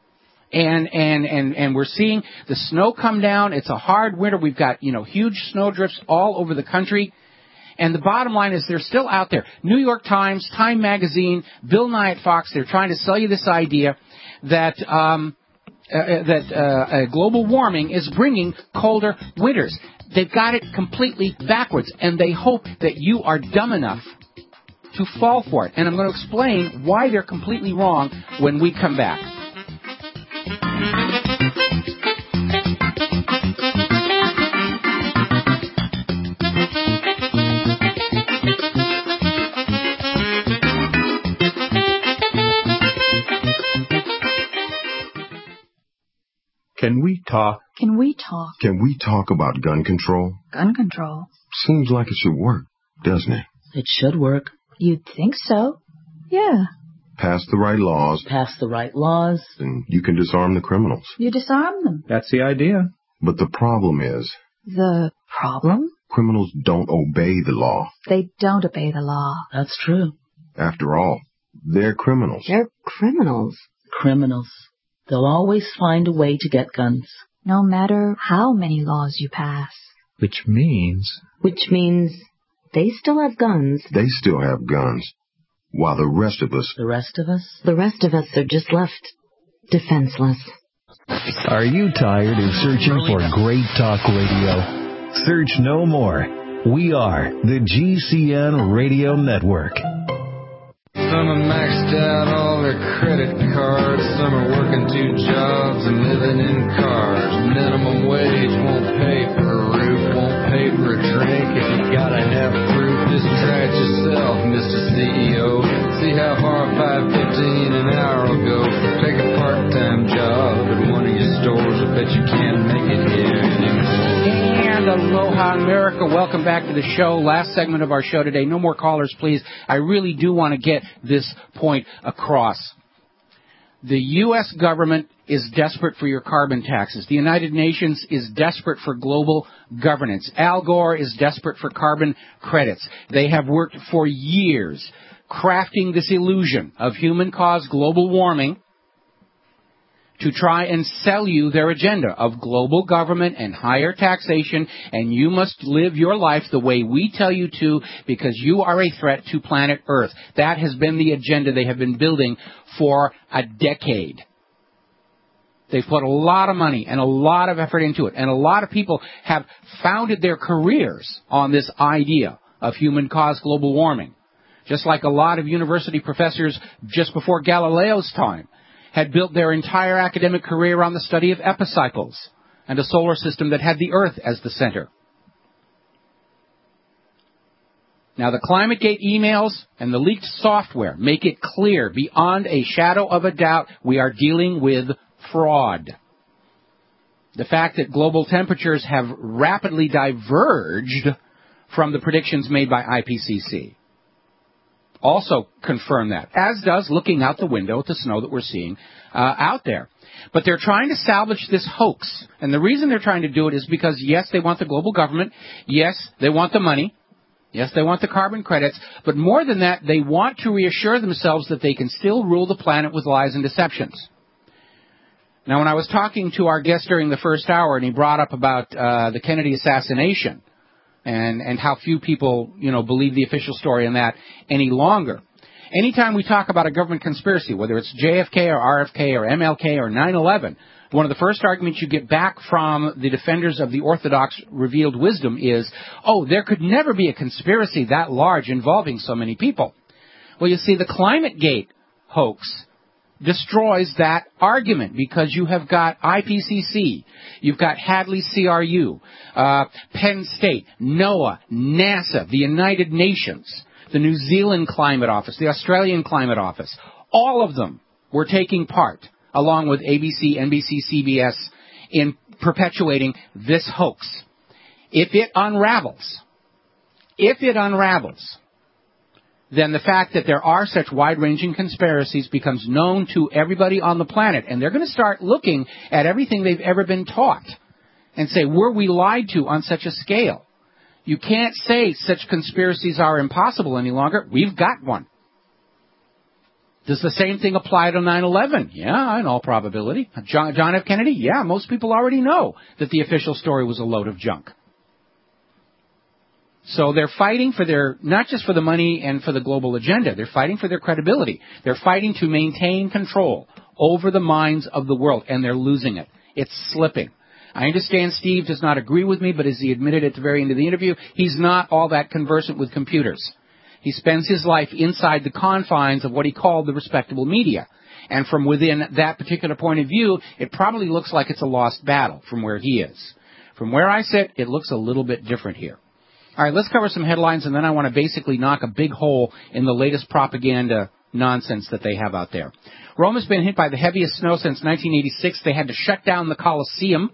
And, and, and, and we're seeing the snow come down. It's a hard winter. We've got, you know, huge snow drifts all over the country. And the bottom line is they're still out there. New York Times, Time Magazine, Bill Nye at Fox, they're trying to sell you this idea that, um, uh, that, uh, uh, global warming is bringing colder winters. They've got it completely backwards. And they hope that you are dumb enough to fall for it. And I'm going to explain why they're completely wrong when we come back. Can we talk? Can we talk? Can we talk about gun control? Gun control? Seems like it should work, doesn't it? It should work. You'd think so. Yeah. Pass the right laws. Pass the right laws. And you can disarm the criminals. You disarm them. That's the idea. But the problem is... The problem? Criminals don't obey the law. They don't obey the law. That's true. After all, they're criminals. They're criminals. Criminals. They'll always find a way to get guns. No matter how many laws you pass. Which means... Which means they still have guns. They still have guns. While the rest of us... The rest of us? The rest of us are just left defenseless. Are you tired of searching for great talk radio? Search no more. We are the G C N Radio Network. Some are maxed out all their credit cards. Some are working two jobs and living in cars. Minimum wage won't pay for a roof, won't pay for a drink. If you gotta have proof, just try it yourself, Mister C E O. See how far five fifteen an hour will go. Take a part-time job at one of your stores. I bet you can't make it here anymore. And Aloha, America. Welcome back to the show. Last segment of our show today. No more callers, please. I really do want to get this point across. The U S government is desperate for your carbon taxes. The United Nations is desperate for global governance. Al Gore is desperate for carbon credits. They have worked for years crafting this illusion of human-caused global warming to try and sell you their agenda of global government and higher taxation, and you must live your life the way we tell you to because you are a threat to planet Earth. That has been the agenda they have been building for a decade. They've put a lot of money and a lot of effort into it, and a lot of people have founded their careers on this idea of human-caused global warming, just like a lot of university professors just before Galileo's time had built their entire academic career on the study of epicycles and a solar system that had the Earth as the center. Now, the ClimateGate emails and the leaked software make it clear, beyond a shadow of a doubt, we are dealing with fraud. The fact that global temperatures have rapidly diverged from the predictions made by I P C C also confirm that, as does looking out the window at the snow that we're seeing uh, out there. But they're trying to salvage this hoax. And the reason they're trying to do it is because, yes, they want the global government. Yes, they want the money. Yes, they want the carbon credits. But more than that, they want to reassure themselves that they can still rule the planet with lies and deceptions. Now, when I was talking to our guest during the first hour, and he brought up about uh, the Kennedy assassination, and, and how few people, you know, believe the official story on that any longer. Anytime we talk about a government conspiracy, whether it's J F K or R F K or M L K or nine eleven, one of the first arguments you get back from the defenders of the Orthodox revealed wisdom is, oh, there could never be a conspiracy that large involving so many people. Well, you see, the ClimateGate hoax destroys that argument because you have got I P C C, you've got Hadley C R U, uh, Penn State, NOAA, NASA, the United Nations, the New Zealand Climate Office, the Australian Climate Office. All of them were taking part, along with A B C, N B C, C B S, in perpetuating this hoax. If it unravels, if it unravels, then the fact that there are such wide-ranging conspiracies becomes known to everybody on the planet, and they're going to start looking at everything they've ever been taught and say, were we lied to on such a scale? You can't say such conspiracies are impossible any longer. We've got one. Does the same thing apply to nine eleven? Yeah, in all probability. John, John F. Kennedy? Yeah, most people already know that the official story was a load of junk. So they're fighting for their, not just for the money and for the global agenda, they're fighting for their credibility. They're fighting to maintain control over the minds of the world, and they're losing it. It's slipping. I understand Steve does not agree with me, but as he admitted at the very end of the interview, he's not all that conversant with computers. He spends his life inside the confines of what he called the respectable media. And from within that particular point of view, it probably looks like it's a lost battle from where he is. From where I sit, it looks a little bit different here. All right, let's cover some headlines, and then I want to basically knock a big hole in the latest propaganda nonsense that they have out there. Rome has been hit by the heaviest snow since nineteen eighty-six. They had to shut down the Colosseum.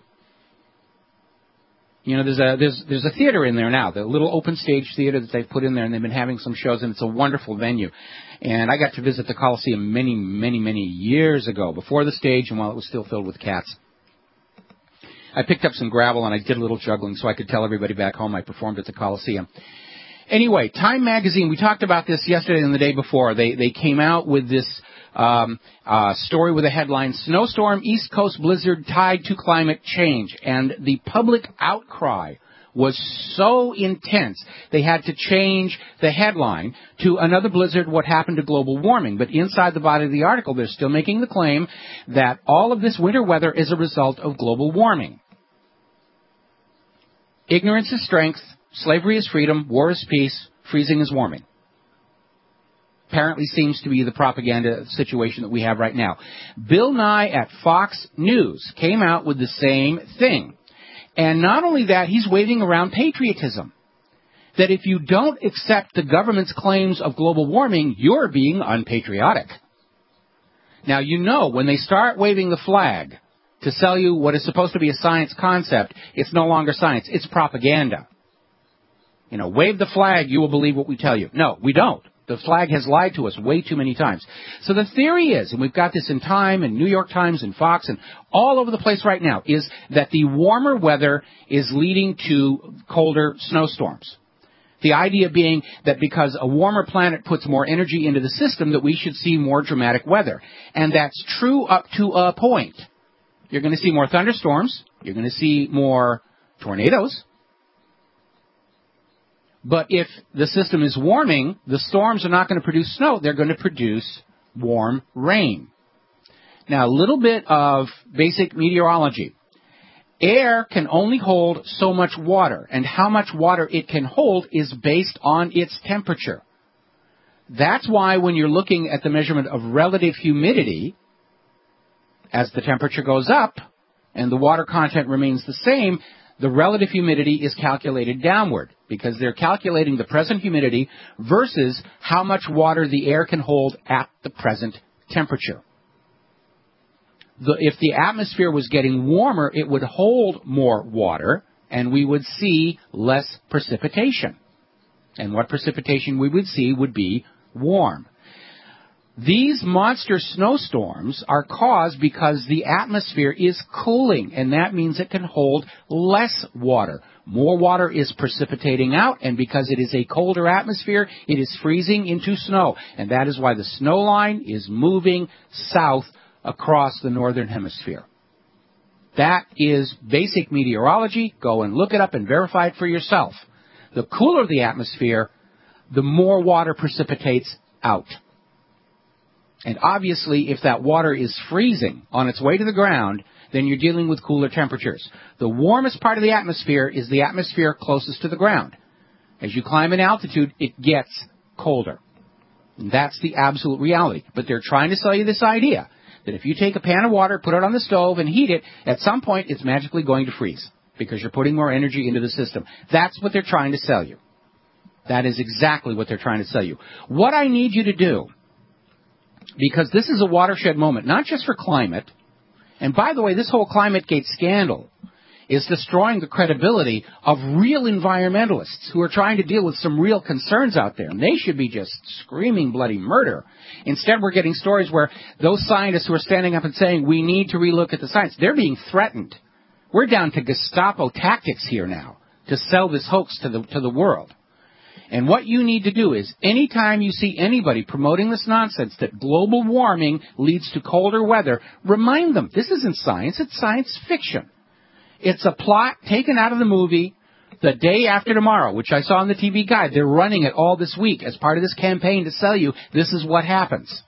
You know, there's a there's there's a theater in there now, the little open stage theater that they've put in there, and they've been having some shows, and it's a wonderful venue. And I got to visit the Colosseum many, many, many years ago, before the stage and while it was still filled with cats. I picked up some gravel and I did a little juggling so I could tell everybody back home I performed at the Coliseum. Anyway, Time Magazine, we talked about this yesterday and the day before. They they came out with this um, uh, story with a headline, Snowstorm, East Coast Blizzard Tied to Climate Change. And the public outcry was so intense, they had to change the headline to Another Blizzard, What Happened to Global Warming. But inside the body of the article, they're still making the claim that all of this winter weather is a result of global warming. Ignorance is strength, slavery is freedom, war is peace, freezing is warming. Apparently seems to be the propaganda situation that we have right now. Bill Nye at Fox News came out with the same thing. And not only that, he's waving around patriotism. That if you don't accept the government's claims of global warming, you're being unpatriotic. Now, you know, when they start waving the flag to sell you what is supposed to be a science concept. It's no longer science. It's propaganda. You know, wave the flag, you will believe what we tell you. No, we don't. The flag has lied to us way too many times. So the theory is, and we've got this in Time and New York Times and Fox and all over the place right now, is that the warmer weather is leading to colder snowstorms. The idea being that because a warmer planet puts more energy into the system, that we should see more dramatic weather. And that's true up to a point. You're going to see more thunderstorms. You're going to see more tornadoes. But if the system is warming, the storms are not going to produce snow. They're going to produce warm rain. Now, a little bit of basic meteorology. Air can only hold so much water, and how much water it can hold is based on its temperature. That's why when you're looking at the measurement of relative humidity, as the temperature goes up and the water content remains the same, the relative humidity is calculated downward, because they're calculating the present humidity versus how much water the air can hold at the present temperature. The, if the atmosphere was getting warmer, it would hold more water, and we would see less precipitation. And what precipitation we would see would be warm. These monster snowstorms are caused because the atmosphere is cooling, and that means it can hold less water. More water is precipitating out, and because it is a colder atmosphere, it is freezing into snow. And that is why the snow line is moving south across the northern hemisphere. That is basic meteorology. Go and look it up and verify it for yourself. The cooler the atmosphere, the more water precipitates out. And obviously, if that water is freezing on its way to the ground, then you're dealing with cooler temperatures. The warmest part of the atmosphere is the atmosphere closest to the ground. As you climb in altitude, it gets colder. And that's the absolute reality. But they're trying to sell you this idea that if you take a pan of water, put it on the stove, and heat it, at some point it's magically going to freeze because you're putting more energy into the system. That's what they're trying to sell you. That is exactly what they're trying to sell you. What I need you to do, because this is a watershed moment, not just for climate. And by the way, this whole ClimateGate scandal is destroying the credibility of real environmentalists who are trying to deal with some real concerns out there. And they should be just screaming bloody murder. Instead, we're getting stories where those scientists who are standing up and saying, we need to relook at the science, they're being threatened. We're down to Gestapo tactics here now to sell this hoax to the, to the world. And what you need to do is, anytime you see anybody promoting this nonsense that global warming leads to colder weather, remind them, this isn't science, it's science fiction. It's a plot taken out of the movie The Day After Tomorrow, which I saw on the T V Guide. They're running it all this week as part of this campaign to sell you this is what happens.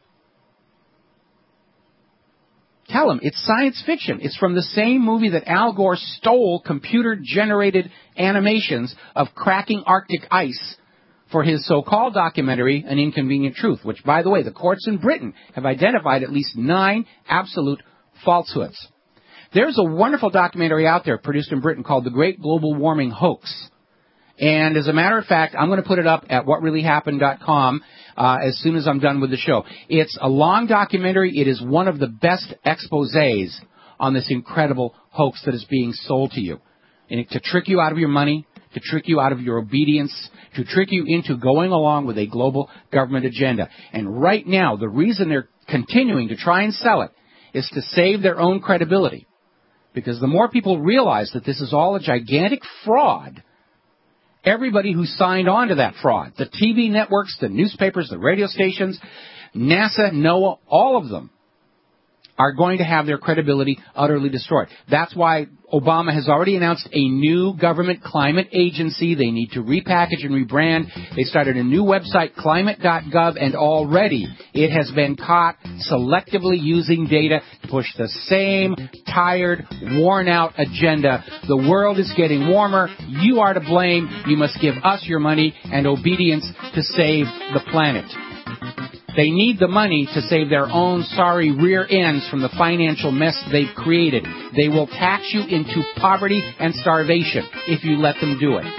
Tell them it's science fiction. It's from the same movie that Al Gore stole computer-generated animations of cracking Arctic ice for his so-called documentary, An Inconvenient Truth, which, by the way, the courts in Britain have identified at least nine absolute falsehoods. There's a wonderful documentary out there produced in Britain called The Great Global Warming Hoax. And as a matter of fact, I'm going to put it up at what really happened dot com uh, as soon as I'm done with the show. It's a long documentary. It is one of the best exposés on this incredible hoax that is being sold to you. And to trick you out of your money, to trick you out of your obedience, to trick you into going along with a global government agenda. And right now, the reason they're continuing to try and sell it is to save their own credibility. Because the more people realize that this is all a gigantic fraud, everybody who signed on to that fraud, the T V networks, the newspapers, the radio stations, NASA, NOAA, all of them are going to have their credibility utterly destroyed. That's why Obama has already announced a new government climate agency. They need to repackage and rebrand. They started a new website, climate dot gov, and already it has been caught selectively using data to push the same tired, worn-out agenda. The world is getting warmer. You are to blame. You must give us your money and obedience to save the planet. They need the money to save their own sorry rear ends from the financial mess they've created. They will tax you into poverty and starvation if you let them do it.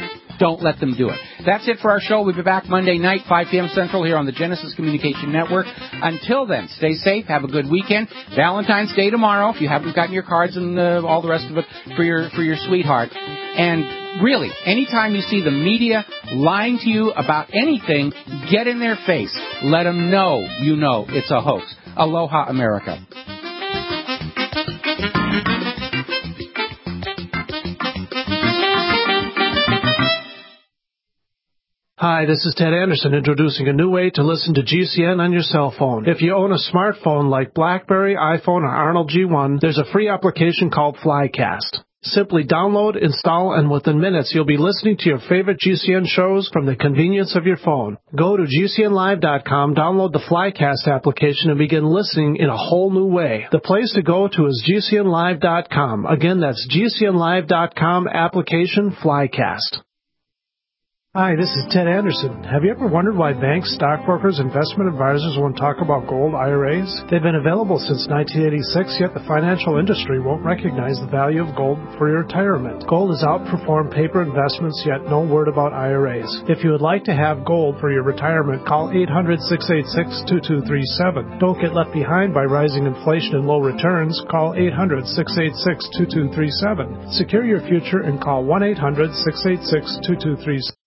Don't let them do it. That's it for our show. We'll be back Monday night, five p.m. Central, here on the Genesis Communication Network. Until then, stay safe. Have a good weekend. Valentine's Day tomorrow, if you haven't gotten your cards and uh, all the rest of it for your for your sweetheart. And really, anytime you see the media lying to you about anything, get in their face. Let them know you know it's a hoax. Aloha, America. Hi, this is Ted Anderson introducing a new way to listen to G C N on your cell phone. If you own a smartphone like BlackBerry, iPhone, or Arnold G one, there's a free application called Flycast. Simply download, install, and within minutes you'll be listening to your favorite G C N shows from the convenience of your phone. Go to G C N live dot com, download the Flycast application, and begin listening in a whole new way. The place to go to is G C N live dot com. Again, that's G C N live dot com, application Flycast. Hi, this is Ted Anderson. Have you ever wondered why banks, stockbrokers, investment advisors won't talk about gold I R As? They've been available since nineteen eighty-six, yet the financial industry won't recognize the value of gold for your retirement. Gold has outperformed paper investments, yet no word about I R As. If you would like to have gold for your retirement, call eight hundred, six eight six, two two three seven. Don't get left behind by rising inflation and low returns. Call eight hundred, six eight six, two two three seven. Secure your future and call one eight hundred, six eight six, two two three seven.